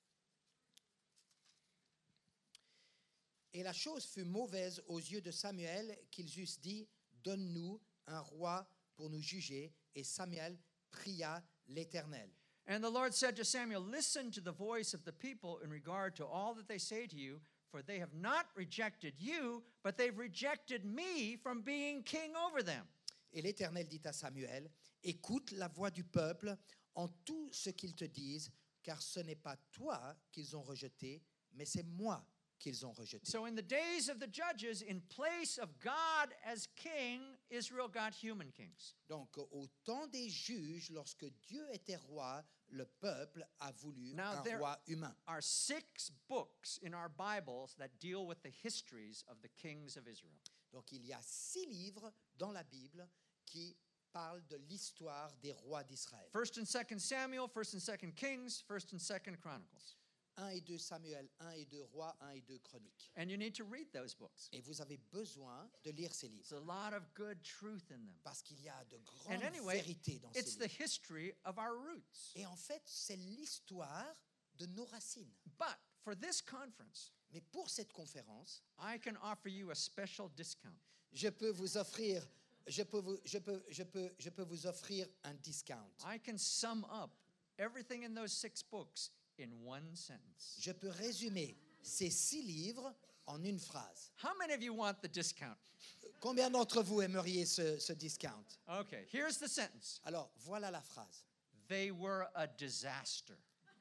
Et la chose fut mauvaise aux yeux de Samuel qu'ils eussent dit, donne-nous un roi pour nous juger. Et Samuel pria l'Éternel. And the Lord said to Samuel, "Listen to the voice of the people in regard to all that they say to you, for they have not rejected you, but they've rejected me from being king over them." Et l'Éternel dit à Samuel, écoute la voix du peuple en tout ce qu'ils te disent, car ce n'est pas toi qu'ils ont rejeté, mais c'est moi qu'ils ont rejeté. So in the days of the judges, in place of God as king, Israel got human kings. Donc, au temps des juges, lorsque Dieu était roi, le peuple a voulu Now, un there roi humain. are six books in our Bibles that deal with the histories of the kings of Israel. Donc, il y a six livres dans la Bible qui parlent de l'histoire des rois d'Israël. First and Second Samuel, First and Second Kings, First and Second Chronicles. un et deux Samuel, un et deux Rois, un et deux Chroniques. And you need to read those books. Et vous avez besoin de lire ces livres. There's a lot of good truth in them. Parce qu'il y a de grandes And anyway, vérités dans ces it's the livres. history of our roots. Et en fait, c'est l'histoire de nos racines. But for this conference, Mais pour cette conférence, I can offer you a special discount. je peux vous offrir, je peux vous, je peux, je peux, je peux vous offrir un discount. I can sum up everything in those six books in one sentence. Je peux résumer ces six livres en une phrase. How many of you want the discount? Combien d'entre vous aimeriez ce, ce discount? Okay, here's the sentence. Alors, voilà la phrase. They were a disaster.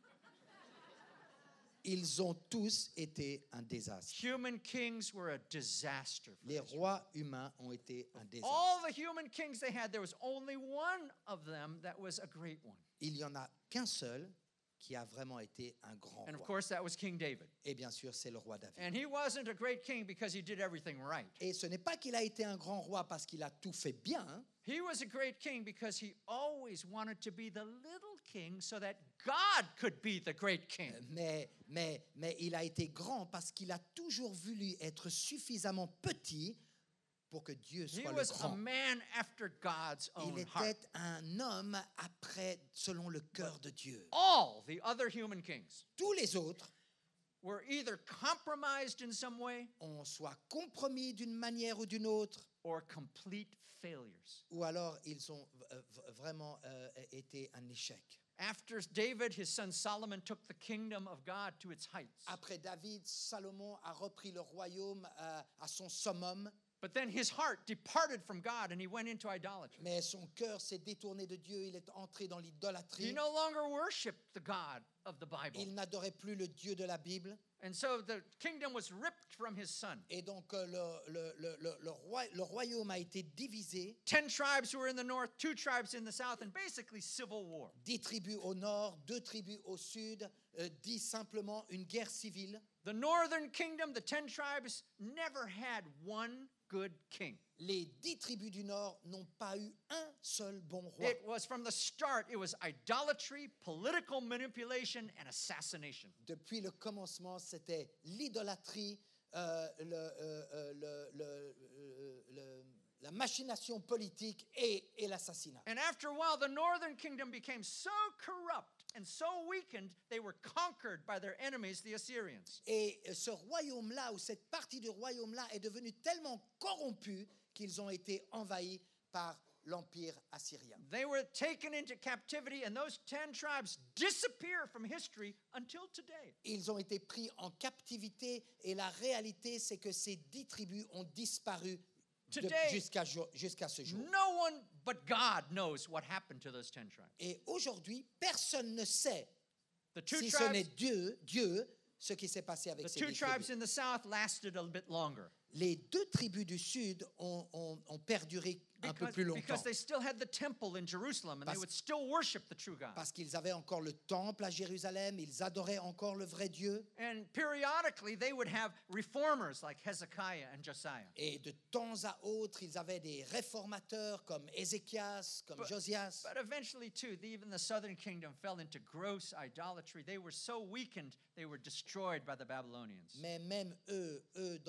Ils ont tous été un désastre. Human kings were a disaster. For Les Israel. rois humains ont été un désastre. All the human kings they had, there was only one of them that was a great one. Il n'y en a qu'un seul qui a vraiment été un grand And of roi. course, that was King David. Et bien sûr, c'est le roi David. And he wasn't a great king because he did everything right. Et ce n'est pas qu'il a été un grand roi parce qu'il a tout fait bien, hein. He was a great king because he always wanted to be the little king so that God could be the great king. mais, mais, mais il a été grand parce qu'il a toujours voulu être suffisamment petit pour que Dieu He soit le was a grand. man after God's Il own heart. était un homme après, selon le cœur de Dieu. All the other human kings Tous les autres were either compromised in some way ont soit compromis d'une manière ou d'une autre, or complete failures. ou alors ils ont euh, v- vraiment euh, été un échec. After David, his son Solomon took the kingdom of God to its heights. Après David, Salomon a repris le royaume euh, à son summum, But then his heart departed from God and he went into idolatry. mais son cœur s'est détourné de Dieu, il est entré dans He l'idolâtrie. no longer worshiped the God of the Bible. Il n'adorait plus le Dieu de la Bible. And so the kingdom was ripped from his son. Et donc euh, le, le, le, le, le roi- le royaume a été divisé, Ten tribes were in the north, two tribes in the south, and basically civil war. dix tribus au nord, deux tribus au sud, euh, dit simplement une guerre civile. The northern kingdom, the ten tribes, never had one good king. Les dix tribus du nord n'ont pas eu un seul bon roi. It was from the start, it was idolatry, political manipulation, and assassination. Depuis le commencement, c'était l'idolâtrie, euh, le, euh, euh, le- le- euh, le- la machination politique et, et l'assassinat. And after a while, the northern kingdom became so corrupt and so weakened, they were conquered by their enemies, the Assyrians. Et ce royaume-là, ou cette partie du royaume-là, est devenue tellement corrompue qu'ils ont été envahis par l'empire assyrien. They were taken into captivity, and those ten tribes disappear from history until today. Ils ont été pris en captivité et la réalité, c'est que ces dix tribus ont disparu de- Today- jusqu'à jour- jusqu'à ce jour. No one but God knows what happened to those ten tribes. Et aujourd'hui, personne ne sait, The two si ce n'est tribes, Dieu, Dieu, ce qui s'est passé avec the ces two dix tribes tribus. in the south lasted a bit longer. Les deux tribus du sud ont, ont- ont perduré un peu Because, plus longtemps. because they still had the temple in Jerusalem and they Parce- would still worship the true God. Parce qu'ils avaient encore le temple à Jérusalem, ils adoraient encore le vrai Dieu. And periodically they would have reformers like Hezekiah and Josiah. Et de temps à autre, ils avaient des réformateurs comme Ézéchias, comme But- Josias. But eventually, too, the- even the southern kingdom fell into gross idolatry. They were so weakened, they were destroyed by the Babylonians. Mais même eux, eux, dans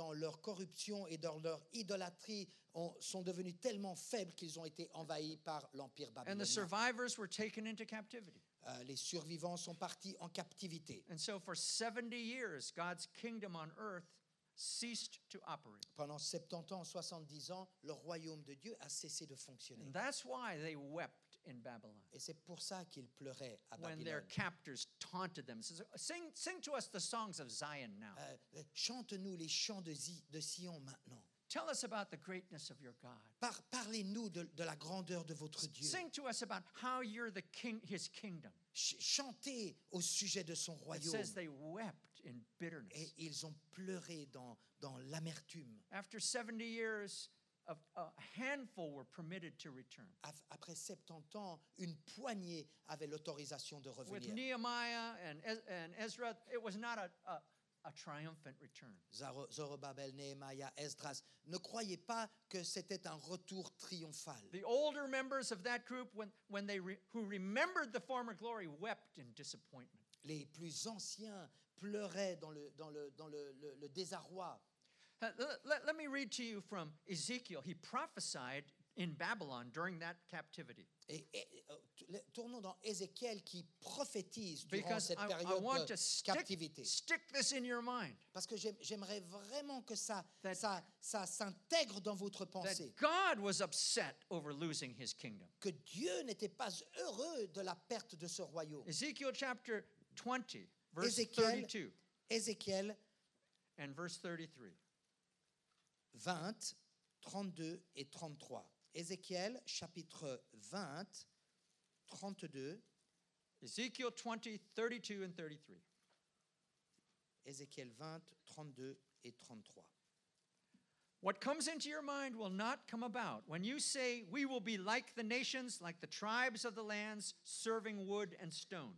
dans leur corruption et dans leur idolâtrie, ont- sont devenus tellement faibles qu'ils ont été envahis par l'Empire And the babylonien. survivors were taken into captivity. Euh, les survivants sont partis en captivité. And so for seventy years, God's kingdom on earth ceased to operate. Pendant soixante-dix ans, soixante-dix ans, le royaume de Dieu a cessé de fonctionner. And that's why they wept in Babylon Et c'est pour ça qu'ils pleuraient à when their Babylone. captors taunted them. Says, sing, sing to us the songs of Zion now. Euh, Chante-nous les chants de, Zi- de Sion maintenant. Tell us about the greatness of your God. Par- Parlez-nous de, de la grandeur de votre Dieu. Sing to us about how you're the king, his kingdom. Ch- Chantez au sujet de son It royaume. says they wept in bitterness. Et ils ont pleuré dans, dans l'amertume. After seventy years, a, a handful were permitted to return. Af- Après soixante-dix ans, une poignée avait l'autorisation de With revenir. Nehemiah and, Ez- and Ezra, it was not a, a, a triumphant return. Zaro- Zorobabel, Nehemiah, Esdras. Ne croyez pas que c'était un retour triomphal. The older members of that group, when, when they re, who remembered the former glory, wept in disappointment. Les plus anciens pleuraient dans le, dans le, dans le, le- le désarroi. Uh, Let, let- let me read to you from Ezekiel. He prophesied in Babylon during that captivity. Et, et, euh, t- le- tournons dans Ézéchiel qui prophétise durant Because cette I, I période want de to stick, captivité. stick this in your mind. Parce que j'aim- j'aimerais vraiment que ça, That- ça, ça s'intègre dans votre That pensée. God was upset over losing his kingdom. Que Dieu n'était pas heureux de la perte de ce royaume. Ezekiel chapter twenty, verse Ézéchiel, thirty-two Ézéchiel and verse thirty-three. vingt, trente-deux et trente-trois. Ézéchiel chapitre vingt, trente-deux, Ezekiel twenty, thirty-two and thirty-three. Ézéchiel vingt, trente-deux et trente-trois. What comes into your mind will not come about when you say, we will be like the nations, like the tribes of the lands, serving wood and stone.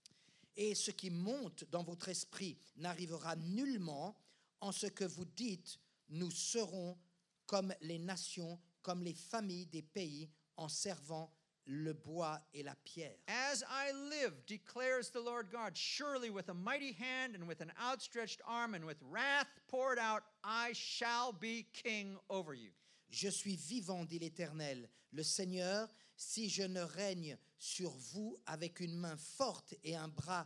Et ce qui monte dans votre esprit n'arrivera nullement en ce que vous dites, nous serons comme les nations, comme les familles des pays, en servant le bois et la pierre. As I live, declares the Lord God, surely with a mighty hand and with an outstretched arm and with wrath poured out, I shall be king over you. Je suis vivant, dit l'Éternel, le Seigneur, si je ne règne sur vous avec une main forte et un bras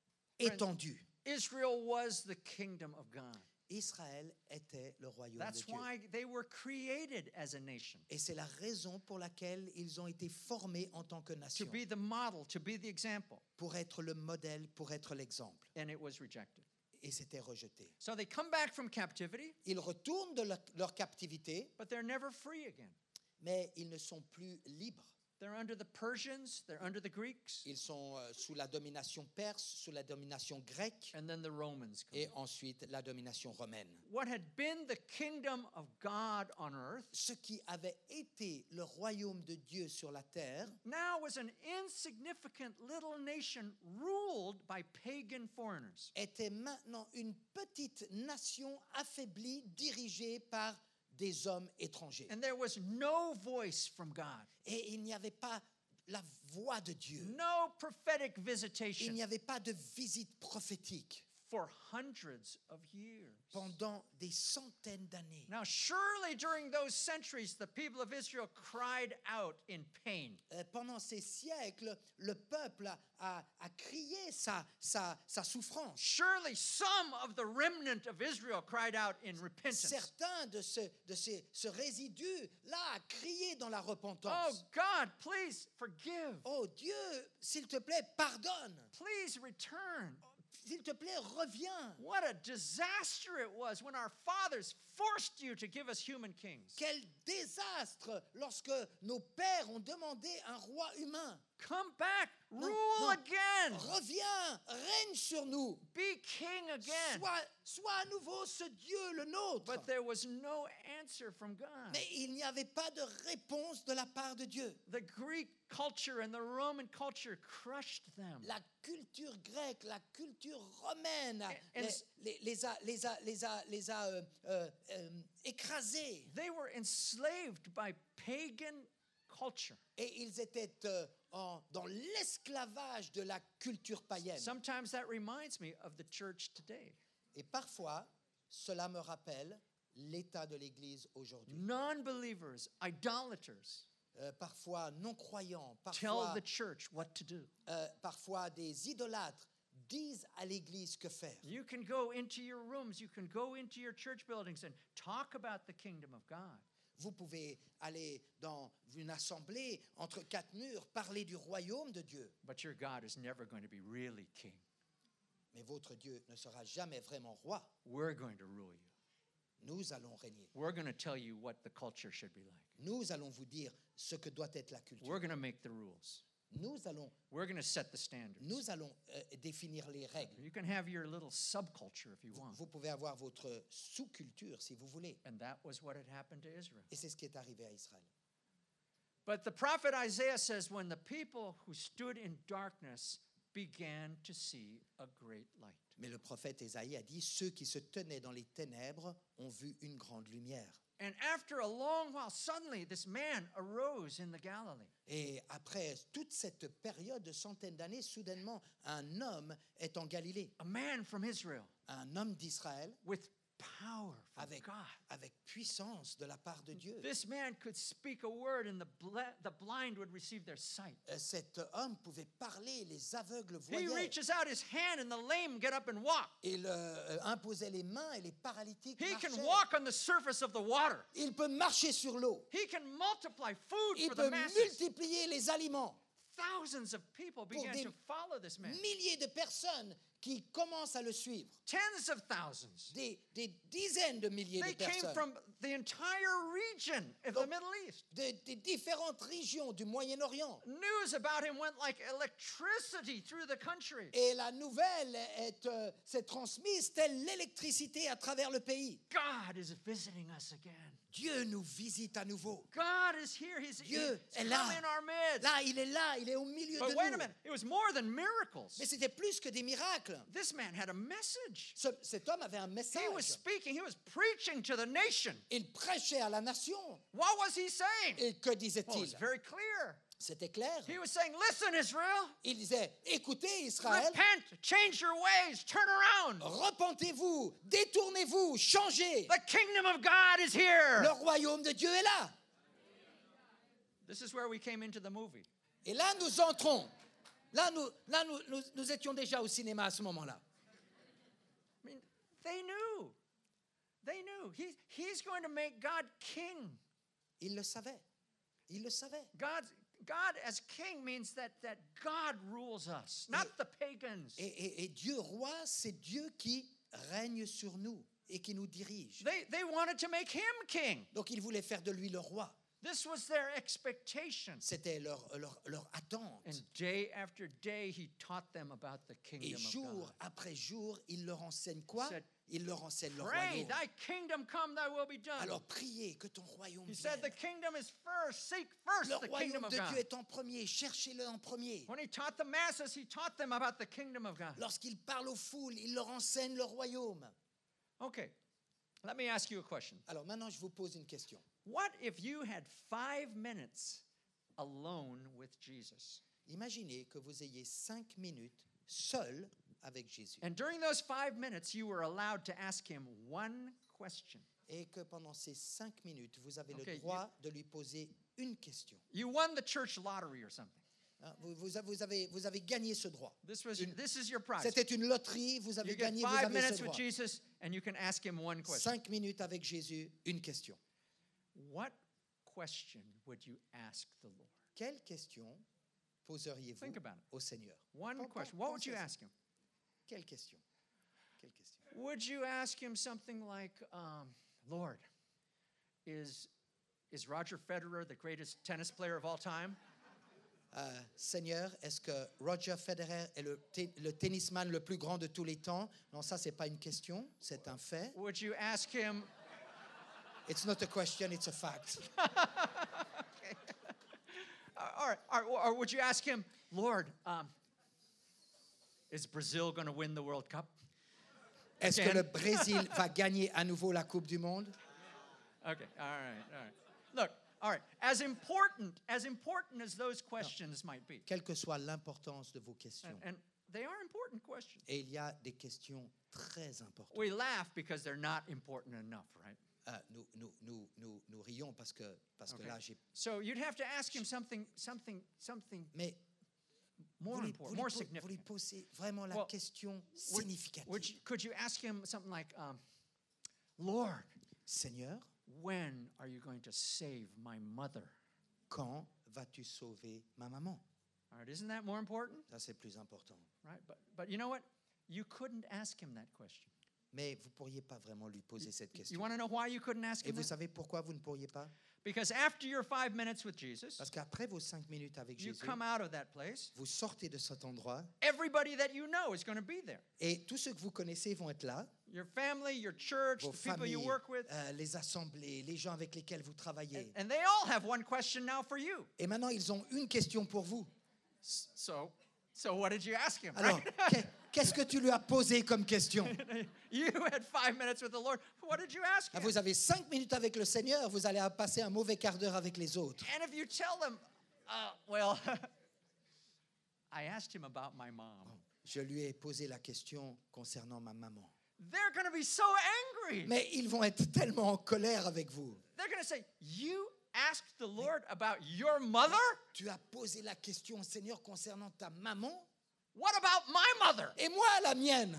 étendu. Israel was the kingdom of God. Israël était le royaume That's de Dieu. why they were created as a nation, Et c'est la raison pour laquelle ils ont été formés en tant que to nation, be the model, to be the example. pour être le modèle, pour être l'exemple. And it was rejected. Et c'était rejeté. So they come back from captivity, Ils retournent de leur, leur captivité, but they're never free again. mais ils ne sont plus libres. They're under the Persians, they're under the Greeks, Ils sont euh, sous la domination perse, sous la domination grecque, and then the Romans come. et ensuite la domination romaine. What had been the kingdom of God on earth Ce qui avait été le royaume de Dieu sur la terre now was an insignificant little nation ruled by pagan foreigners. était maintenant une petite nation affaiblie, dirigée par des hommes étrangers. And there was no voice from God, Et il n'y avait pas la voix de Dieu. no prophetic Il visitation n'y avait pas de visite prophétique for hundreds of years. pendant des centaines d'années. Now, surely during those centuries, the people of Israel cried out in pain. Euh, Pendant ces siècles, le peuple a, a- a crié sa, sa, sa souffrance. Surely some of the remnant of Israel cried out in repentance. Certains de ce, de ces, ce résidu-là a crié dans la Oh repentance. God, please forgive. Oh Dieu, s'il te plaît, pardonne. Please return. S'il te plaît, reviens. What a disaster it was when our fathers forced you to give us human kings. Quel désastre lorsque nos pères ont demandé un roi humain. Come back, Non, rule non. again, Reviens, règne sur nous. be king again. Sois, sois à nouveau ce Dieu, le nôtre. But there was no answer from God. Mais il n'y avait pas de réponse de la part de Dieu. The Greek culture and the Roman culture crushed them. La culture grecque, la culture romaine And- les, les- les a, les a, les a, les a euh, euh, euh, écrasés. They were enslaved by pagan culture. Et ils étaient euh, en- dans l'esclavage de la culture païenne. Sometimes that reminds me of the church today. Et parfois, cela me rappelle l'état de l'Église aujourd'hui. Non-believers, idolaters, Euh, parfois non-croyants, tell parfois, the church what to do. euh, parfois des idolâtres disent à l'Église que faire. You can go into your rooms, you can go into your church buildings and talk about the kingdom of God. Vous pouvez aller dans une assemblée entre quatre murs, parler du royaume de Dieu, But your God is never going to be really king. mais votre Dieu ne sera jamais vraiment roi. We're going to rule you. Nous allons régner. We're going to tell you what the culture should be like. Nous allons vous dire ce que doit être la We're culture. going to make the rules. Nous allons, We're going to set the standards. nous allons euh, définir les règles. You can have your little subculture if you Vous, want. vous pouvez avoir votre sous-culture si vous voulez. And that was what had happened to Israel. Et c'est ce qui est arrivé à Israël. But the prophet Isaiah says, when the people who stood in darkness began to see a great light. Mais le prophète Ésaïe a dit, ceux qui se tenaient dans les ténèbres ont vu une grande lumière. And after a long while, suddenly this man arose in the Galilee. Et après toute cette période de centaines d'années, soudainement, un homme est en Galilée. A man from Israel Un homme d'Israël with power from avec, God. avec puissance de la part de Dieu. This man could speak a word and the, ble- the blind would receive their sight. Euh, Cet homme pouvait parler, les aveugles He voyaient. reaches out his hand and the lame get up and walk. Il euh, imposait les mains et les paralytiques He can marchaient. walk on the surface of the water. Il peut marcher sur l'eau. He can multiply food Il for peut the masses. multiplier les aliments. Thousands of people began des to follow this man. Milliers de personnes qui commencent à le suivre. Tens of thousands. Des, des dizaines de milliers They de came personnes. from the entire region of the Donc, Middle East. de- des différentes régions du Moyen-Orient. News about him went like electricity through the country. Et la nouvelle est, euh, s'est transmise telle l'électricité à travers le pays. God is visiting us again. Dieu nous visite à nouveau. God is here. He's, Dieu he's est là. come in our midst. Là, il est là, il est au milieu But de wait a nous. minute. It was more than miracles. Mais c'était plus que des miracles. This man had a message. Ce- cet homme avait un He was message. speaking. He was preaching to the nation. Il prêchait à la nation. What was he saying? Et que Well, disait-il? it's very clear. C'était clair. He was saying, listen, Israel, Il disait, écoutez Israël, repent, change your ways, turn around. repentez-vous, détournez-vous, changez. The kingdom of God is here. Le royaume de Dieu est là. This is where we came into the movie. Et là, nous entrons. Là, nous, là, nous, nous, nous étions déjà au cinéma à ce moment-là. I mean, they knew. They knew. He, he's going to make God king. Il le savait. Il le savait. God, God as king means that, that God rules us, not the pagans. Et, et- et Dieu roi, c'est Dieu qui règne sur nous et qui nous dirige. They, they wanted to make him king. Donc, il voulait faire de lui le roi. This was their expectation. C'était leur, leur, leur attente. And day after day, he taught them about the Et kingdom of jour God. après jour, il leur enseigne quoi? Said, Il leur enseigne le Pray, royaume. thy kingdom come, thy will be done. Alors priez que ton royaume He said the vienne. kingdom is first. Seek first Le the kingdom royaume of de God. Dieu est en premier. Cherchez-le en premier. When he taught the masses, he taught them about the kingdom of God. Lorsqu'il parle aux foules, il leur enseigne le royaume. Okay, let me ask you a question. Alors maintenant, je vous pose une question. What if you had five minutes alone with Jesus? Imaginez que vous ayez cinq minutes seul avec Jésus. And during those five minutes, you were allowed to ask him one question. Et que pendant ces cinq minutes, vous avez Okay, le droit de lui poser une question. You won the church lottery or something. Hein, Vous, vous avez, vous avez- vous avez gagné ce droit. This was Une- this is your prize. C'était une loterie, vous avez You get gagné, vous five avez ce minutes with droit. Jesus, and you can ask him one question. Cinq minutes avec Jésus, une question. What question would you ask the Lord? Quelle question poseriez-vous Think about it. au Seigneur? One Pen- question. pen- What would you pensez à ça. ask him? Quelle question? Quelle question? Would you ask him something like, um, Lord, is is Roger Federer the greatest tennis player of all time? Euh, Seigneur, est-ce que Roger Federer est le, te- le tennisman le plus grand de tous les temps? Non, ça, c'est pas une question, c'est un fait. Would you ask him, It's not a question, it's a fact. uh, all right, all right, or or would you ask him, Lord, um, is Brazil going to win the World Cup? Est-ce que Again. le Brésil va gagner à nouveau la Coupe du Monde? Okay, all right, all right. Look, all right, as important as important as those questions might be, Quelle que soit l'importance de vos questions. and, and they are important questions. Et il y a des questions très importantes. We laugh because they're not important enough, right? Ah, nous, nous, nous, nous, nous rions parce que, parce Okay. que là, j'ai... So you'd have to ask him something, something, something Mais more vous lui, important, vous lui more po- vous lui significant. posez vraiment la Well, question Would, significative. would you, could you ask him something like, um, Lord, Seigneur, when are you going to save my mother? quand vas-tu sauver ma maman? All right, isn't that more important? Ça, c'est plus important. Right? But, but you know what? You couldn't ask him that question. Mais vous ne pourriez pas vraiment lui poser cette You question. want to know why you couldn't ask Et him vous that? savez pourquoi vous ne pourriez pas? Because after your five minutes with Jesus, Parce qu'après vos cinq minutes avec you Jésus, come out of that place, vous sortez de cet endroit everybody that you know is going to be there. et tous ceux que vous connaissez vont être là. Your family, your church, Vos the people you familles, work with. euh, les assemblées, les gens avec lesquels vous And, travaillez. and they all have one question now for you. Et maintenant, ils ont une question pour vous. So, so what did you ask him? Alors, Right? qu'est- qu'est-ce que tu lui as posé comme question? You had five minutes with the Lord. What did you ask Ah, him? vous avez cinq minutes avec le Seigneur, vous allez passer un mauvais quart d'heure avec les autres. And if you tell them, uh, well, I asked him about my mom, Je lui ai posé la question concernant ma maman. they're going to be so angry. Mais ils vont être tellement en colère avec vous. They're going to say, you asked the Lord about your mother? Tu as posé la question au Seigneur concernant ta maman What about my mother? et moi la mienne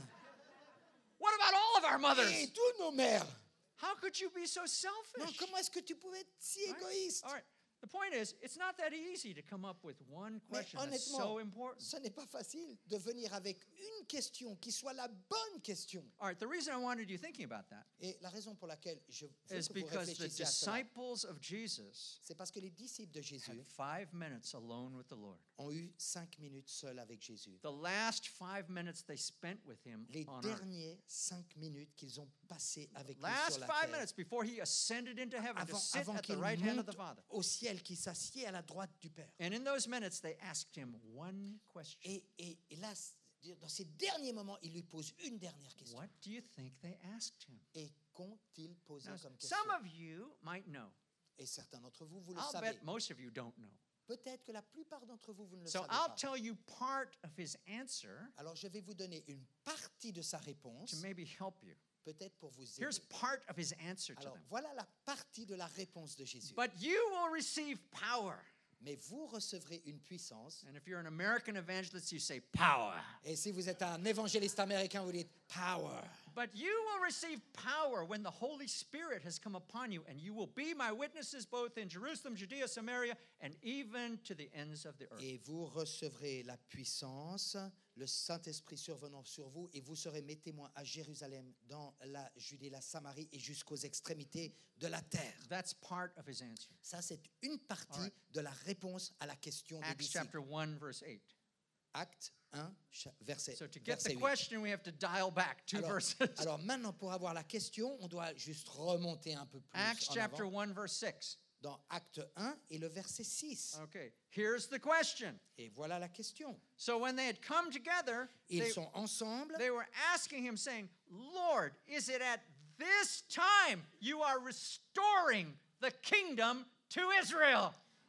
What about all of our et mothers? tous nos mères. How could you be so Non, selfish? comment est-ce que tu pouvais être si Right? égoïste? All right. The point is, it's not that easy to come up with one Mais question that's honnêtement, so important. ce n'est pas facile de venir avec une question qui soit la bonne question. All right, the reason I wanted you thinking about that Et la raison pour laquelle je veux is que vous because the réfléchissiez à cela, disciples of Jesus c'est parce que les disciples de Jésus had five minutes alone with the Lord. ont eu cinq minutes seuls avec Jésus. The last five minutes they spent with him Les on earth. derniers cinq minutes qu'ils ont passées avec lui Last sur la five terre, minutes before he ascended into heaven to avant, sit avant at the qu'il right hand of the monte Father. au ciel, qu'il s'assied à la droite du Père. And in those minutes, they asked him one question. Et, et, et là, dans ces derniers moments, il lui pose une dernière question. What do you think they asked him? Et qu'ont-ils posé Now, comme question? some of you might know. Et certains d'entre vous, vous le I'll savez. bet most of you don't know. Peut-être que la plupart d'entre vous, vous ne le So savez I'll pas. tell you part of his answer Alors, je vais vous donner une partie de sa réponse, to maybe help you. peut-être pour vous aider. Here's part of his answer to Alors, them. voilà la partie de la réponse de Jésus. But you will receive power. Mais vous recevrez une puissance. And if you're an American evangelist, you say power. Et si vous êtes un évangéliste américain, vous dites power. But you will receive power when the Holy Spirit has come upon you, and you will be my witnesses both in Jerusalem, Judea, Samaria, and even to the ends of the earth. Et vous recevrez la puissance, le Saint-Esprit survenant sur vous, et vous serez mes témoins à Jérusalem, dans la Judée, la Samarie et jusqu'aux extrémités de la terre. That's part of his answer. Ça, c'est une partie All right. de la réponse à la question des Acts disciples. chapter one, verse eight. Acte un, cha- verset, So to get verset the huit. question, we have to dial back two Alors, verses. alors maintenant, pour avoir la question, on doit juste remonter un peu plus Acts en chapter avant, one, verse six. dans Acte un et le verset six. Okay, here's the question. Et voilà la question. So when they had come together, Ils they, sont ensemble. they were asking him, saying, Lord, is it at this time you are restoring the kingdom to Israel?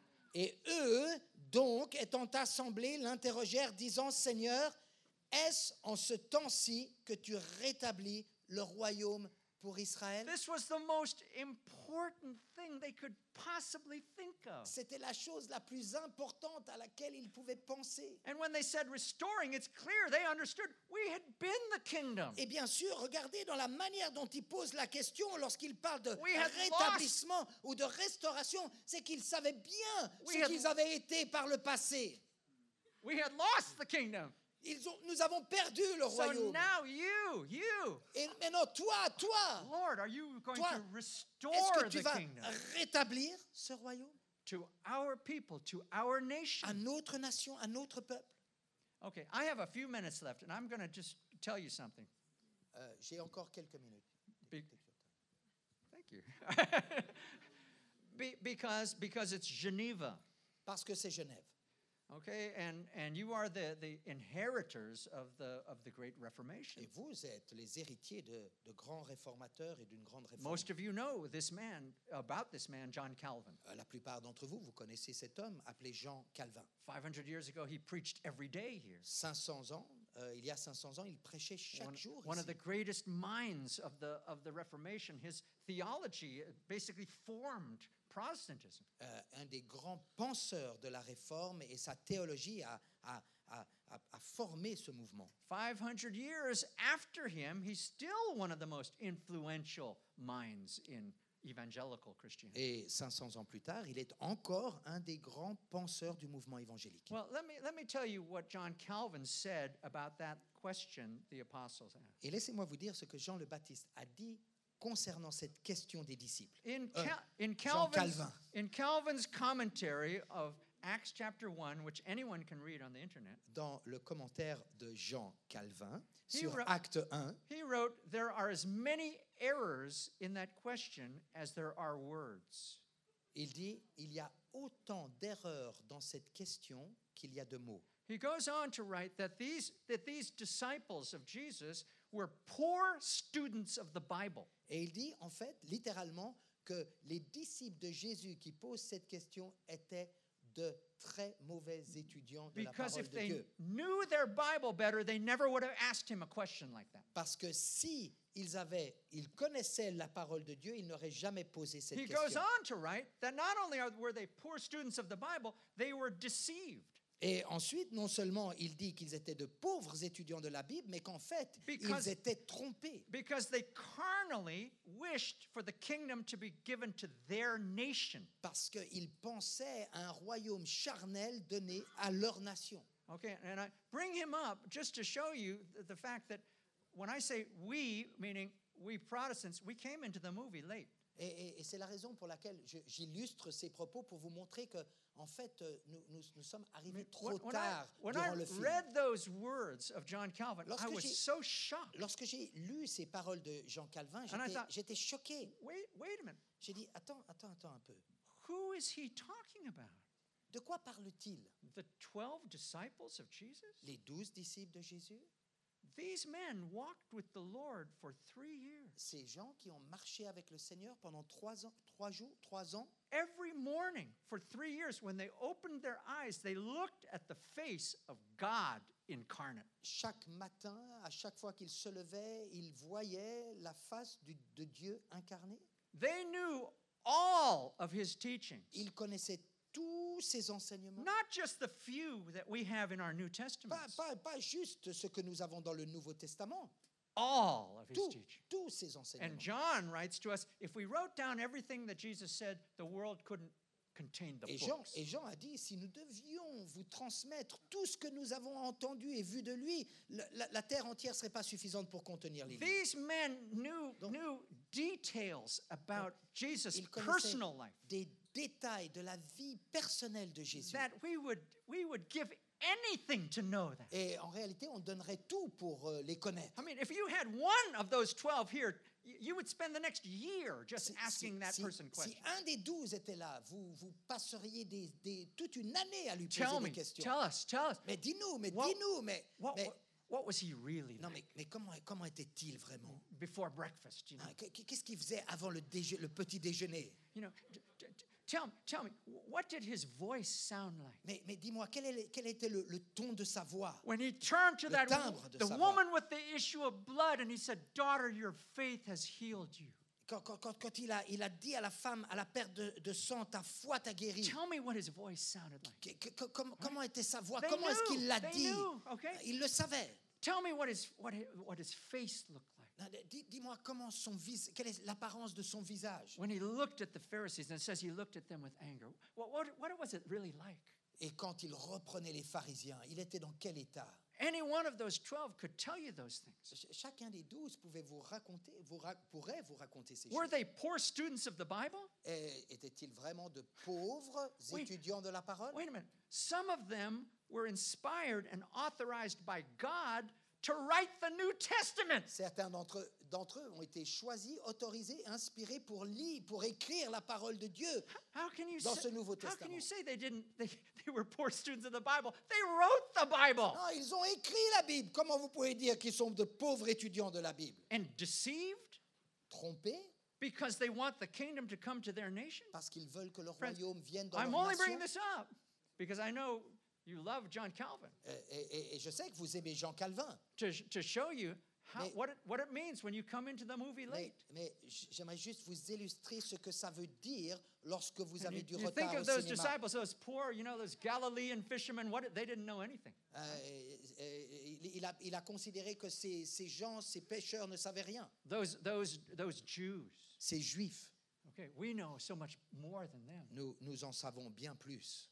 Et eux, donc, étant assemblés, l'interrogèrent, disant, Seigneur, est-ce en ce temps-ci que tu rétablis le royaume pour Israël? This was the most important thing they could possibly think of. C'était la chose la plus importante à laquelle ils pouvaient penser. And when they said restoring, it's clear they understood we had been the kingdom. Et bien sûr, regardez dans la manière dont ils posent la question lorsqu'ils parlent de We had rétablissement ou de restauration, c'est qu'ils savaient bien We ce had- qu'ils avaient été par le passé. We had lost the kingdom. Ils ont, nous avons perdu le So royaume. now you, you, Et maintenant, toi, toi, Lord, are you going Toi, to est-ce restore que tu the vas kingdom rétablir ce royaume to our people, to our nation? à notre nation, à notre peuple? Okay, I have a few minutes left, and I'm going to just tell you something. Euh, J'ai encore quelques minutes. Be- Thank you. Be- because, because it's Geneva, Parce que c'est Genève. okay? And, and you are the, the inheritors of the, of the Great Reformation. Et vous êtes les héritiers de, de grands réformateurs et d'une grande réforme. Most of you know this man, about this man, John Calvin. Euh, La plupart d'entre vous, vous connaissez cet homme appelé Jean Calvin. five hundred years ago, he preached every day here. cinq cents ans euh, il y a cinq cents ans, il prêchait chaque One, jour one of ici. the greatest minds of the, of the Reformation. His theology basically formed Protestantism. Euh, un des grands penseurs de la Réforme, et sa théologie a, a, a, a, a formé ce mouvement. five hundred years after him, he's still one of the most influential minds in evangelical Christianity. Et cinq cents ans plus tard, il est encore un des grands penseurs du mouvement évangélique. Well, let me, let me tell you what John Calvin said about that question the apostles asked. Et laissez-moi vous dire ce que Jean le Baptiste a dit concernant cette question des disciples. In, Euh, Cal- in, Jean Calvin's, Calvin. in Calvin's commentary of Acts chapter one, which anyone can read on the internet, Dans le commentaire de Jean Calvin He sur wrote- Acte un, he wrote, "There are as many errors in that question as there are words." il dit « Il y a autant d'erreurs dans cette question qu'il y a de mots. He goes on to write that these, that these disciples of Jesus were poor students of the Bible. » Et il dit en fait, littéralement, que les disciples de Jésus qui posent cette question étaient de très mauvais étudiants de la Because parole if de they Dieu. knew their Bible better, they never would have asked him a question like that. Parce que si ils avaient, ils connaissaient la parole de Dieu, ils n'auraient jamais posé cette He goes question. on to write that not only are, were they poor students of the Bible, they were deceived. Et ensuite, non seulement il dit qu'ils étaient de pauvres étudiants de la Bible, mais qu'en fait, Because- ils étaient trompés. Because they carnally wished for the kingdom to be given to their nation. Parce qu'ils pensaient à un royaume charnel donné à leur nation. Okay, and I bring him up just to show you th- the fact that when I say we, meaning we Protestants, we came into the movie late. Et, et- et c'est la raison pour laquelle je- j'illustre ces propos pour vous montrer que, en fait, euh, nous, nous- nous sommes arrivés trop When, when I, tard when I durant le film. read those words of John Calvin, I Lorsque was j'ai- so shocked. Lorsque j'ai lu ces paroles de Jean Calvin, And I j'étais thought- j'étais choqué. Wait, wait a minute. J'ai dit, attends, attends, attends un peu. Who is he talking about? De quoi parle-t-il? The twelve disciples of Jesus? Les douze disciples de Jésus? These men walked with the Lord for three years. Ces gens qui ont marché avec le Seigneur pendant trois ans, trois jours, trois ans, Every morning for three years, when they opened their eyes, they looked at the face of God incarnate. chaque matin, à chaque fois qu'ils se levaient, ils voyaient la face du- de Dieu incarné. They knew all of his teachings, Ils connaissaient tous ses enseignements. not just the few that we have in our New Pas, Testament, pas, pas juste ce que nous avons dans le Nouveau Testament, all of his tous, teachings. tous ses And enseignements. John writes to us, if we wrote down everything that Jesus said, the world couldn't contain the Et Jean, books. et Jean a dit, si nous devions vous transmettre tout ce que nous avons entendu et vu de lui, la, la- la terre entière ne serait pas suffisante pour contenir les livres. These men knew, Donc- knew details about Jesus' Ils connaissaient personal life des détails de la vie personnelle de Jésus. that we would, we would give anything to know that. Et en réalité, on donnerait tout pour euh, les connaître. I mean, if you had one of those twelve here, y- you would spend the next year just Si, asking si- that si- person si questions. un des douze était là, vous, vous passeriez des, des- toute une année à lui Tell poser me, des questions. tell us, tell us. Mais dis-nous, mais What- dis-nous, mais, What, mais- what, what was he really non, like mais, mais comment, comment était-il vraiment? before breakfast? You know, Hein, qu- Qu'est-ce qu'il faisait avant le, déje- le petit déjeuner? you know. d- d- d- tell, tell me, what did his voice sound like? Mais, mais dis-moi, quel, est- quel était le, le ton de sa voix? When he turned to Le that timbre de the sa voix. woman with the issue of blood and he said, "Daughter, your faith has healed you." Quand, quand- quand- quand il, a, il a dit à la femme, à la perte de, de sang, ta foi t'a guéri. Tell me what his voice sounded like. Que- que- que- comment, comment était sa voix? They Comment est-ce knew, qu'il l'a they dit? knew, okay? Il le savait. Tell me what his what his, what his face looked like. Non, dis- Dis-moi comment son vis, quelle est l'apparence de son visage? When he looked at the Pharisees, and it says he looked at them with anger. What, what, what was it really like? Et quand il reprenait les pharisiens, il était dans quel état? Any one of those twelve could tell you those things. Ch- Chacun des douze pouvait vous raconter, vous ra- pourrait vous raconter ces Were choses. they poor students of the Bible? Et Étaient-ils vraiment de pauvres Oui. étudiants de la parole? Wait a minute. Some of them were inspired and authorized by God to write the New Testament. Certains d'entre eux, d'entre eux ont été choisis, autorisés, inspirés pour lire, pour écrire la parole de Dieu. How can you Dans say, ce Nouveau how can you Testament. say they didn't they, they were poor students of the Bible? They wrote the Bible. Non, ils ont écrit la Bible. Comment vous pouvez dire qu'ils sont de pauvres étudiants de la Bible? And deceived Trompés because they want the kingdom to come to their nation? parce qu'ils veulent que leur Friends, royaume vienne dans I'm leur only nation. bringing this up because I know you love John Calvin. Euh, Et, et- et je sais que vous aimez Jean Calvin. To, to show you how, Mais- what, it, what it means when you come into the movie Mais, late. mais j- j'aimerais juste vous illustrer ce que ça veut dire lorsque vous And avez you, du you retard think au of those cinéma. disciples, those poor, you know, those Galilean fishermen, what, they didn't know anything. Euh, euh, il, il a, il a considéré que ces, ces gens, ces pêcheurs ne savaient rien. Those, those, those Jews. Ces juifs, Okay, we know so much more than them. nous, nous en savons bien plus.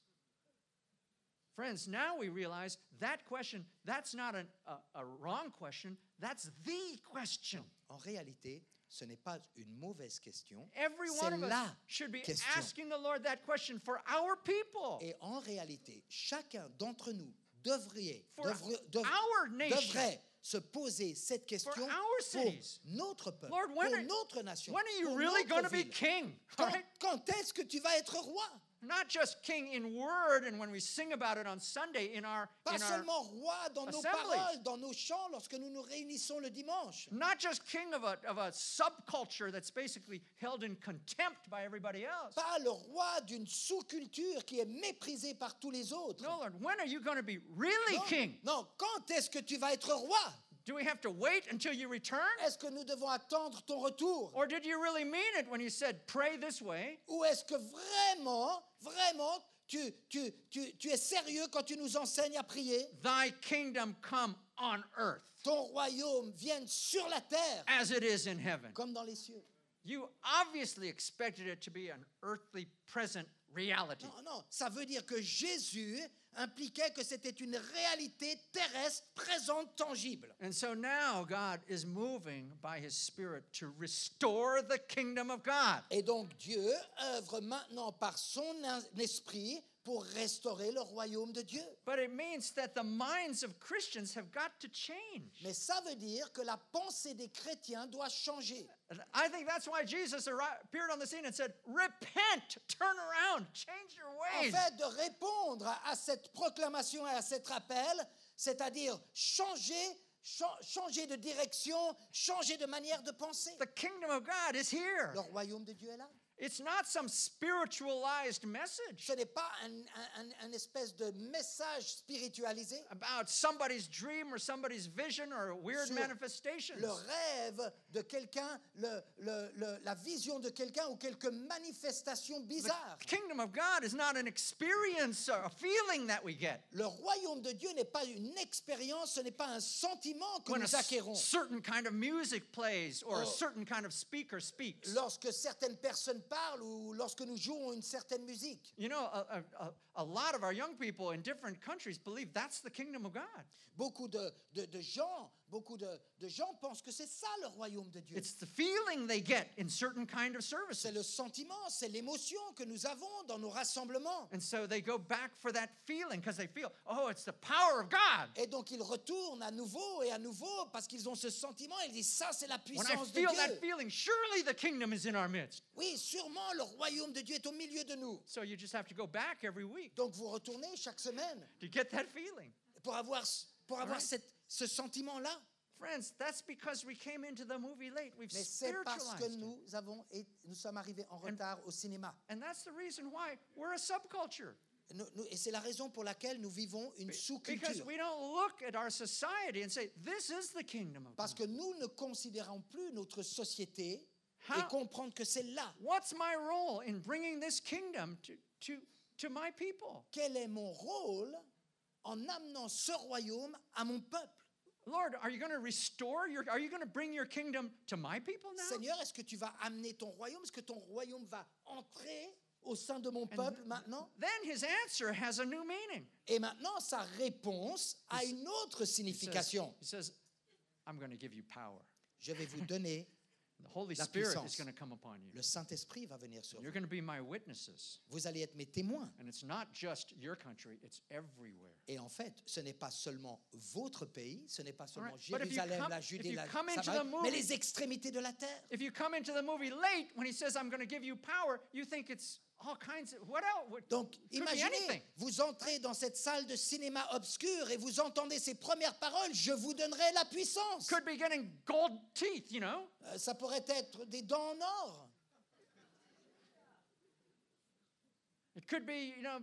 Friends, now we realize that question, that's not an, a, a wrong question, that's the question. En réalité, ce n'est pas une mauvaise question. Every C'est one of us la should be question. asking the Lord that question for our people, Et en réalité, chacun d'entre nous devrait, for devrait, dev- our nation. devrait se poser cette question For our pour cities. notre peuple, Lord, when pour are- notre nation, When are you pour really notre going to be ville. king? Quand, Right? quand est-ce que tu vas être roi? Not just king in word and when we sing about it on Sunday in our, Pas in our seulement roi dans nos assemblies. paroles, dans nos chants, lorsque nous nous réunissons le dimanche. not just king of a, of a subculture that's basically held in contempt by everybody else. Pas le roi d'une sous-culture qui est méprisée par tous les autres. No, Lord, when are you going to be really non, king? non, quand est-ce que tu vas être roi? Do we have to wait until you return? Est-ce que nous devons attendre ton retour? Or did you really mean it when you said, pray this way? Ou est-ce que vraiment, vraiment, tu, tu, tu, tu es sérieux quand tu nous enseignes à prier? Thy kingdom come on earth Ton royaume vienne sur la terre as it is in heaven. comme dans les cieux. You obviously expected it to be an earthly present reality. Non, non, ça veut dire que Jésus impliquait que c'était une réalité terrestre, présente, tangible. And so now God is moving by his Spirit to restore the kingdom of God. Et donc Dieu œuvre maintenant par son esprit pour restaurer le royaume de Dieu. But it means that the minds of Christians have got to change. Mais ça veut dire que la pensée des chrétiens doit changer. And I think that's why Jesus arri- appeared on the scene and said, repent, turn around, change your En ways. fait, de répondre à cette proclamation et à cet appel, c'est-à-dire changer, cha- changer de direction, changer de manière de penser. The kingdom of God is here. Le royaume de Dieu est là. It's not some spiritualized message Ce n'est pas un, un- un- un espèce de message spiritualisé. about somebody's dream or somebody's vision or weird Sur manifestations. Le rêve de quelqu'un, le- le- le- la vision de quelqu'un ou quelques manifestations bizarres. The kingdom of God is not an experience or a feeling that we get Le royaume de Dieu n'est pas une expérience, ce n'est pas un sentiment que when a nous acquérons. s- certain kind of music plays or a Oh. certain kind of speaker speaks. Lorsque certaines personnes parlent ou lorsque nous jouons une certaine musique. You know, a, a, a- a lot of our young people in different countries believe that's the kingdom of God. Beaucoup de, de- de gens, beaucoup de, de gens pensent que c'est ça le royaume de Dieu. It's the feeling they get in certain kind of C'est le services. sentiment, c'est l'émotion que nous avons dans nos rassemblements. And so they go back for that feeling because they feel, oh, it's the power of God. Et donc ils retournent à nouveau et à nouveau parce qu'ils ont ce sentiment. Ils disent ça, c'est la When I puissance de feel that Dieu. feeling, surely the kingdom is in our midst. Oui, sûrement le royaume de Dieu est au milieu de nous. So you just have to go back every week Donc vous retournez chaque semaine to get that feeling. pour avoir, pour avoir Right. cette- ce sentiment-là. Friends, that's because we came into the movie late. We've Mais c'est parce que spiritualized it. nous, avons, et nous sommes arrivés en retard au cinéma. And that's the reason why we're a subculture. Nous- nous- et c'est la raison pour laquelle nous vivons une Because sous-culture. we don't look at our society and say, this is the kingdom of Parce God. que nous ne considérons plus notre société et How- comprendre que c'est là. What's my role in bringing this kingdom to, to, to my people? Quel est mon rôle en amenant ce royaume à mon peuple? Lord, are you going to restore your, are you going to bring your kingdom to my people now? Seigneur, est-ce que tu vas amener ton royaume? Est-ce que ton royaume va entrer au sein de mon And peuple th- maintenant? Then his answer has a new meaning. Et maintenant, sa réponse a une autre He says, signification. he says, I'm going to give you power. Je vais vous donner, The Holy La Spirit puissance. is going to come upon you. le Saint-Esprit va venir sur You're vous. going to be my witnesses. Vous allez être mes témoins. And it's not just your country, it's everywhere. Et en fait, ce n'est pas seulement votre pays, ce n'est pas seulement Alright, but if you Jérusalem, come- la if Judée, you la come into Samarie, the movie- mais les extrémités de la terre. If you come into the movie late when he says, I'm going to give you power, you think it's all kinds of, what else? What, Donc, it could be anything. imaginez, vous entrez dans cette salle de cinéma obscure et vous entendez ces premières paroles, je vous donnerai la puissance. Could be getting gold teeth, you know? Euh, ça pourrait être des dents en or. It could be, you know,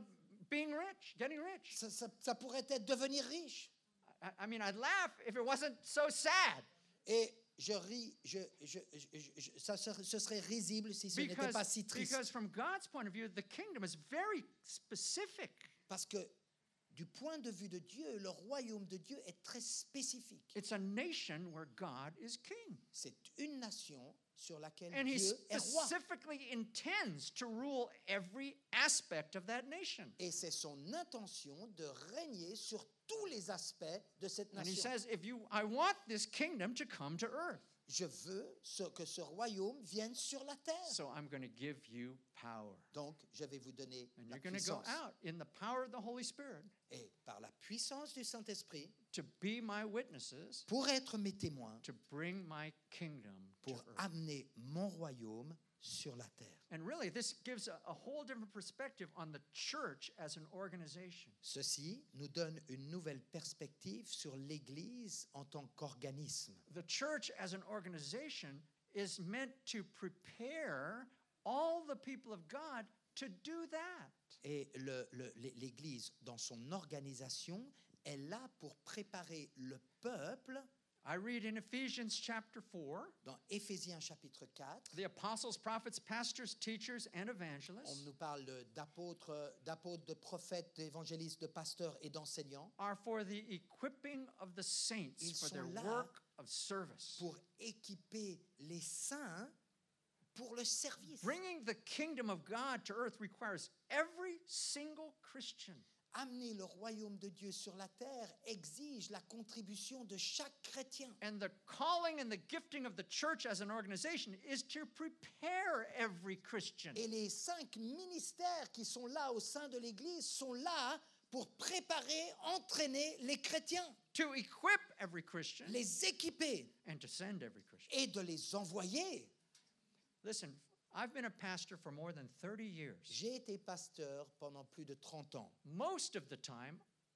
being rich, getting rich. Ça, ça- ça pourrait être devenir riche. I, I mean, I'd laugh if it wasn't so sad. Et je ris, je, je, je- je- je- ça serait, ce serait risible si ce n'était pas Because, si triste. because from God's point of view, the kingdom is very specific. Parce que du point de vue de Dieu, le royaume de Dieu est très spécifique. It's a nation where God is king. C'est une nation sur laquelle And he Dieu est roi. specifically intends to rule every aspect of that nation. Et c'est son intention de régner sur tous les aspects de cette And he nation. says, if you, I want this kingdom to come to earth. Je veux ce- que ce royaume vienne sur la terre. So I'm going to give you power. Donc, je vais vous donner And la you're going to go puissance. out in the power of the Holy Spirit Et par la puissance du Saint-Esprit, to be my witnesses, pour être mes témoins, to bring my kingdom to pour earth. amener mon royaume sur la terre. And really, this gives a, a whole different perspective on the church as an organization. Ceci nous donne une nouvelle perspective sur l'Église en tant qu'organisme. The church as an organization is meant to prepare all the people of God to do that. Et le- le- l'Église, dans son organisation, est là pour préparer le peuple. I read in Ephesians chapter four, Dans Éphésiens chapitre quatre, the apostles, prophets, pastors, teachers, and on evangelists nous parle d'apôtres, d'apôtres, de prophètes, d'évangélistes, de pasteurs et d'enseignants are for the equipping of the saints Ils for sont their là work of service. pour équiper les saints pour le service. Bringing the kingdom of God to earth requires every single Christian. Amener le royaume de Dieu sur la terre exige la contribution de chaque chrétien. And the calling and the gifting of the church as an organization is to prepare every Christian. Et les cinq ministères qui sont là au sein de l'Église sont là pour préparer, entraîner les chrétiens, To equip every Christian les équiper and to send every Christian. et de les envoyer. Listen, I've been a pastor for more than thirty years. J'ai été pasteur pendant plus de trente ans. Most of the time,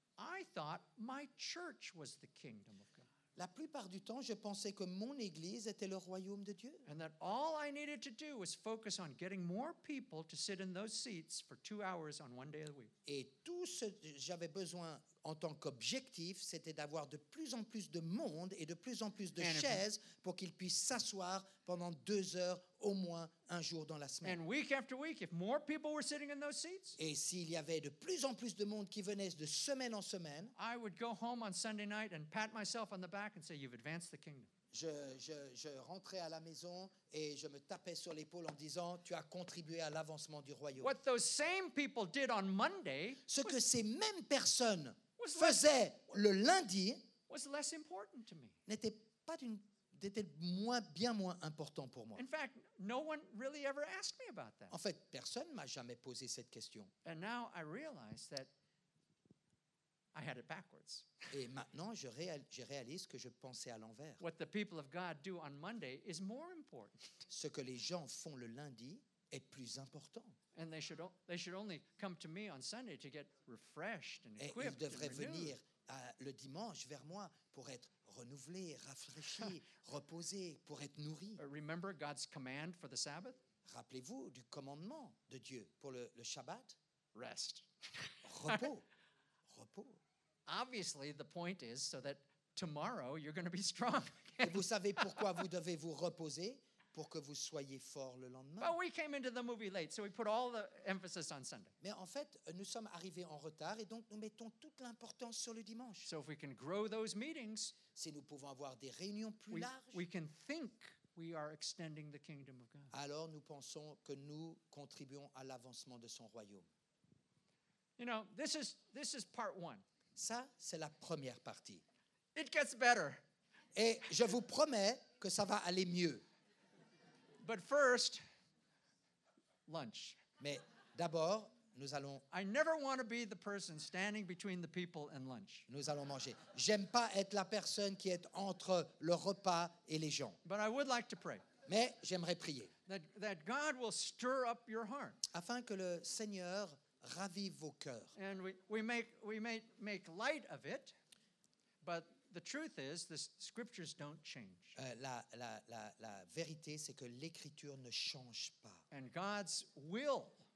I thought my church was the kingdom of God. La plupart du temps, je pensais que mon Église était le royaume de Dieu. And that all I needed to do was focus on getting more people to sit in those seats for two hours on one day of the week. Et tout ce que j'avais besoin en tant qu'objectif, c'était d'avoir de plus en plus de monde et de plus en plus de And if- chaises pour qu'ils puissent s'asseoir pendant deux heures au moins un jour dans la semaine. And week after week, if more people were sitting in those seats, Et s'il y avait de plus en plus de monde qui venait de semaine en semaine, I would go home on Sunday night and pat myself on the back and say, "You've advanced the kingdom." je, je, je rentrais à la maison et je me tapais sur l'épaule en disant « Tu as contribué à l'avancement du royaume What those same people did on Monday ». Ce que ces mêmes personnes was less, faisaient le lundi was less important to me. n'était pas d'une était moins, bien moins important pour moi. In fact, no one really ever asked me about that. En fait, personne ne m'a jamais posé cette question. And now I realize that I had it backwards. Et maintenant, je, réal- je réalise que je pensais à l'envers. What the people of God do on Monday is more important. Ce que les gens font le lundi est plus important. And they should, o- they should only come to me on Sunday to get refreshed and Et ils equipped devraient and renewed. venir euh, le dimanche vers moi pour être renouvelés, rafraîchis, reposés, pour être nourris. Uh, Remember God's command for the Sabbath? Rappelez-vous du commandement de Dieu pour le, le Shabbat. Rest. Repos. Repos. Obviously, the point is so that tomorrow you're going to be strong Et again. vous savez pourquoi vous devez vous reposer? Pour que vous soyez forts le lendemain. But we came into the movie late, so we put all the emphasis on Sunday. Mais en fait, nous sommes arrivés en retard et donc nous mettons toute l'importance sur le dimanche. So if we can grow those meetings, Si nous pouvons avoir des réunions plus we, larges, we can think we are extending the kingdom of God. alors nous pensons que nous contribuons à l'avancement de son royaume. You know, this is this is part one. Ça, c'est la première partie. It gets better. Et je vous promets que ça va aller mieux. But first, lunch. Mais d'abord, nous allons, I never want to be the person standing between the people and lunch. nous allons manger. J'aime pas être la personne qui est entre le repas et les gens. But I would like to pray Mais j'aimerais prier that, that God will stir up your heart. afin que le Seigneur ravive vos cœurs. And we, we, make, we may make light of it, but the truth is the s- scriptures don't change. Euh, la, la, la, la vérité, c'est que l'Écriture ne change pas. And God's will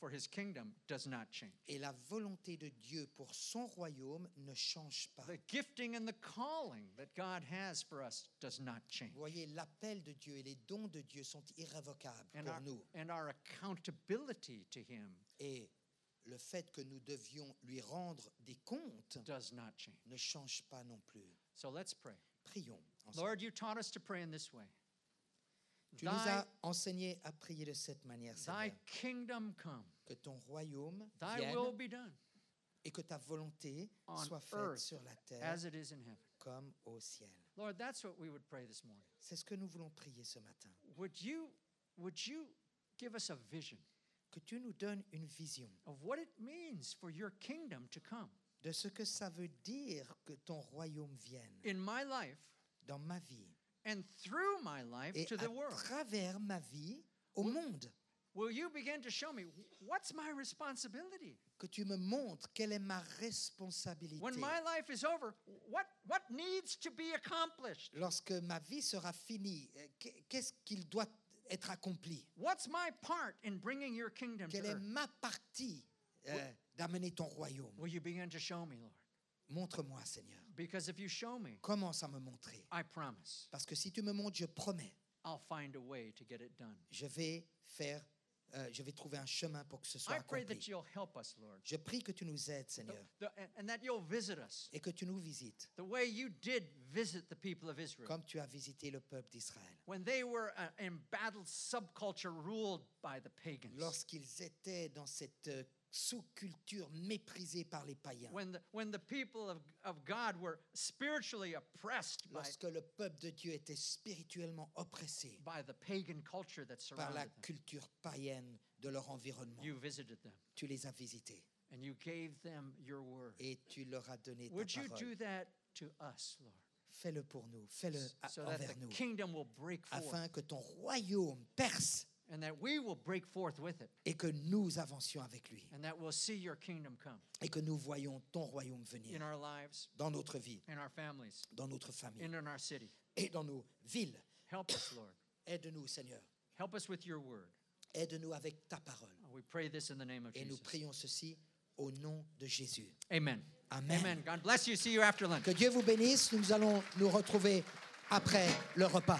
for his kingdom does not change. Et la volonté de Dieu pour son royaume ne change pas. The gifting and the calling that God has for us does not change. Vous voyez, l'appel de Dieu et les dons de Dieu sont irrévocables And pour our, nous. and our accountability to him Et le fait que nous devions lui rendre des comptes does not change. ne change pas non plus. So let's pray. Prions ensemble. Lord, you taught us to pray in this way. Tu nous Thy, as enseigné à prier de cette manière, thy Seigneur. kingdom come, Que ton royaume thy vienne will be done et que ta volonté on soit faite earth sur la terre as it is in heaven. comme au ciel. Lord, that's what we would pray this morning. C'est ce que nous voulons prier ce matin. Would you, would you give us a vision Que tu nous donnes une vision of what it means for your kingdom to come de ce que ça veut dire que ton royaume vienne in my life dans ma vie and through my life et to à the world? travers ma vie au monde. Will you begin to show me what's my responsibility? Que tu me montres quelle est ma responsabilité. When my life is over, what, what needs to be accomplished? Lorsque ma vie sera finie, euh, qu'est- qu'est-ce qu'il doit être accompli? What's my part in bringing your kingdom to Quelle est earth? ma partie euh, d'amener ton royaume? Will you begin to show me, Lord? Montre-moi, Seigneur. Because if you show me, Commence à me montrer. I promise Parce que si tu me montres, je promets, I'll find a way to get it done. je vais faire, euh, je vais trouver un chemin pour que ce soit I pray that accompli. you'll help us, Lord, Je prie que tu nous aides, The- Seigneur, the- and- and that you'll visit us et que tu nous visites, the way you did visit the people of Israel comme tu as visité le peuple d'Israël. when they were an embattled subculture ruled by the pagans. Lorsqu'ils étaient dans cette euh, sous-culture méprisée par les païens, When the, when the people of, of God were spiritually oppressed by, lorsque le peuple de Dieu était spirituellement oppressé by the pagan culture that par la surrounded them, culture païenne de leur environnement, you visited them tu les as visités and you gave them your word. et tu leur as donné ta Would you do parole. that to us, Lord, Fais-le pour nous, fais-le à- so that envers the nous, kingdom will break forth afin que ton royaume perce and that we will break forth with it et que nous avancions avec lui and that we'll see your kingdom come et que nous voyons ton royaume venir in our lives, dans notre vie, in our families, dans notre famille and in our city. et dans nos villes. Help us, Lord. Aide-nous, Seigneur. Help us with your word. Aide-nous avec ta parole. We pray this in the name of Et nous Jesus. prions ceci au nom de Jésus. Amen. Amen. Amen. God bless you. See you after lunch. Que Dieu vous bénisse. Nous allons nous retrouver après le repas.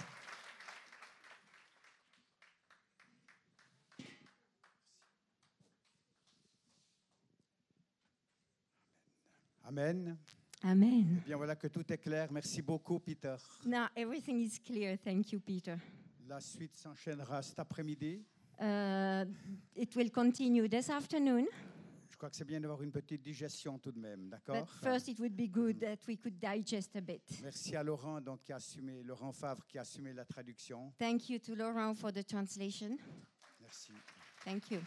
Amen. Amen. Bien voilà que tout est clair. Merci beaucoup, Peter. Now everything is clear. Thank you, Peter. La suite s'enchaînera cet après-midi. Uh, it will continue this afternoon, Je crois que c'est bien d'avoir une petite digestion tout de même, but d'accord? first it would be good that we could digest a bit. Merci à Laurent, donc, qui a assumé, Laurent Favre qui a assumé la traduction. Thank you to Laurent for the translation. Merci. Thank you.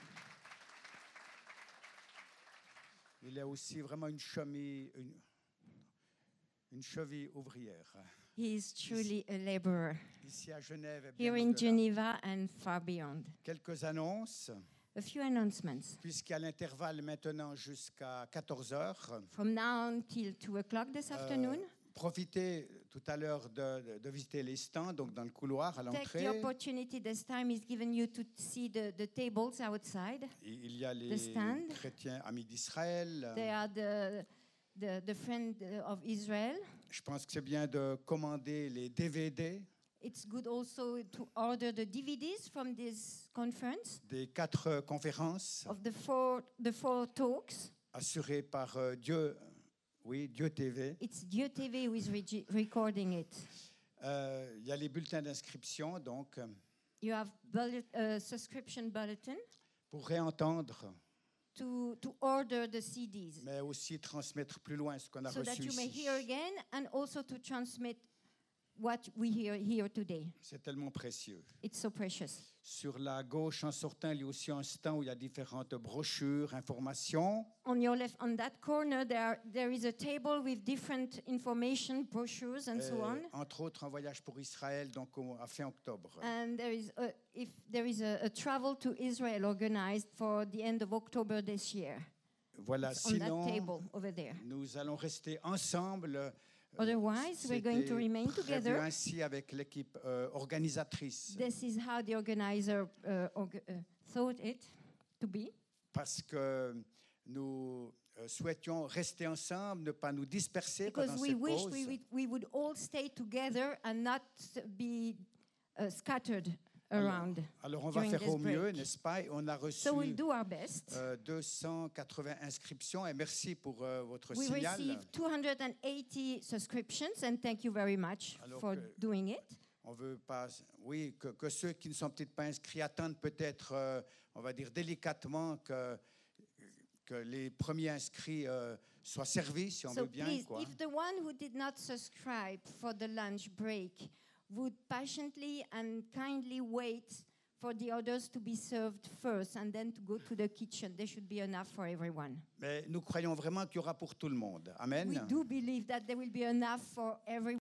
Il est aussi vraiment une cheville, une, une cheville ouvrière. He is truly a laborer Ici à Genève et bien here in au-delà. Geneva and far beyond. Quelques annonces, A few announcements. puisqu'à l'intervalle maintenant jusqu'à quatorze heures. From now until two o'clock this afternoon, Profitez tout à l'heure de, de- de visiter les stands, donc dans le couloir à take l'entrée. the opportunity this time is given you to see the, the tables outside. Il il y a les The stand. chrétiens amis d'Israël. They are the, the, the friend uh, of Israel. Je pense que c'est bien de commander les D V D It's good also to order the D V Ds from this conference des quatre conférences of the four, the four talks. assurées par euh, Dieu, oui, Dieu T V. It's Dieu T V who is regi- recording it. Euh, il y a les bulletins d'inscription, donc, euh, You have bullet, uh, subscription bulletin pour réentendre, to, to order the C Ds mais aussi transmettre plus loin ce qu'on a so that reçu you may ici. hear again and also to transmit what we hear here today. C'est tellement précieux. It's so precious. Sur la gauche, en sortant, il y a aussi un stand où il y a différentes brochures, informations. On your left, on that corner, there, there is a table with different information, brochures, and so Euh, on. entre autres, un voyage pour Israël, donc au- à fin octobre. And there is a, if there is a, a travel to Israel organized for the end of October this year. Voilà, It's on that sinon, table over there. nous allons rester ensemble. Euh, Otherwise, we're going to c'était remain prévu together. ainsi avec l'équipe euh, organisatrice. This is how the organizer uh, org- uh, thought it to be. parce que nous euh, souhaitions rester ensemble, ne pas nous disperser because pendant we cette wish pause. we, would- we would all stay together and not be uh, scattered around. Alors on va during faire this au mieux, break. n'est-ce pas? Et on a reçu So we'll do our best. euh, deux cent quatre-vingts inscriptions et merci pour euh, votre We signal. received two hundred eighty subscriptions, and thank you very much Alors for que- doing it. On veut pas, oui, que, que ceux qui ne sont peut-être pas inscrits attendent peut-être, euh, on va dire délicatement que, que les premiers inscrits euh, soient servis, si on So veut bien, please, quoi. if the one who did not subscribe for the lunch break would patiently and kindly wait for the others to be served first and then to go to the kitchen, there should be enough for everyone. Mais nous croyons vraiment qu'il y aura pour tout le monde. Amen. We do believe that there will be enough for everyone.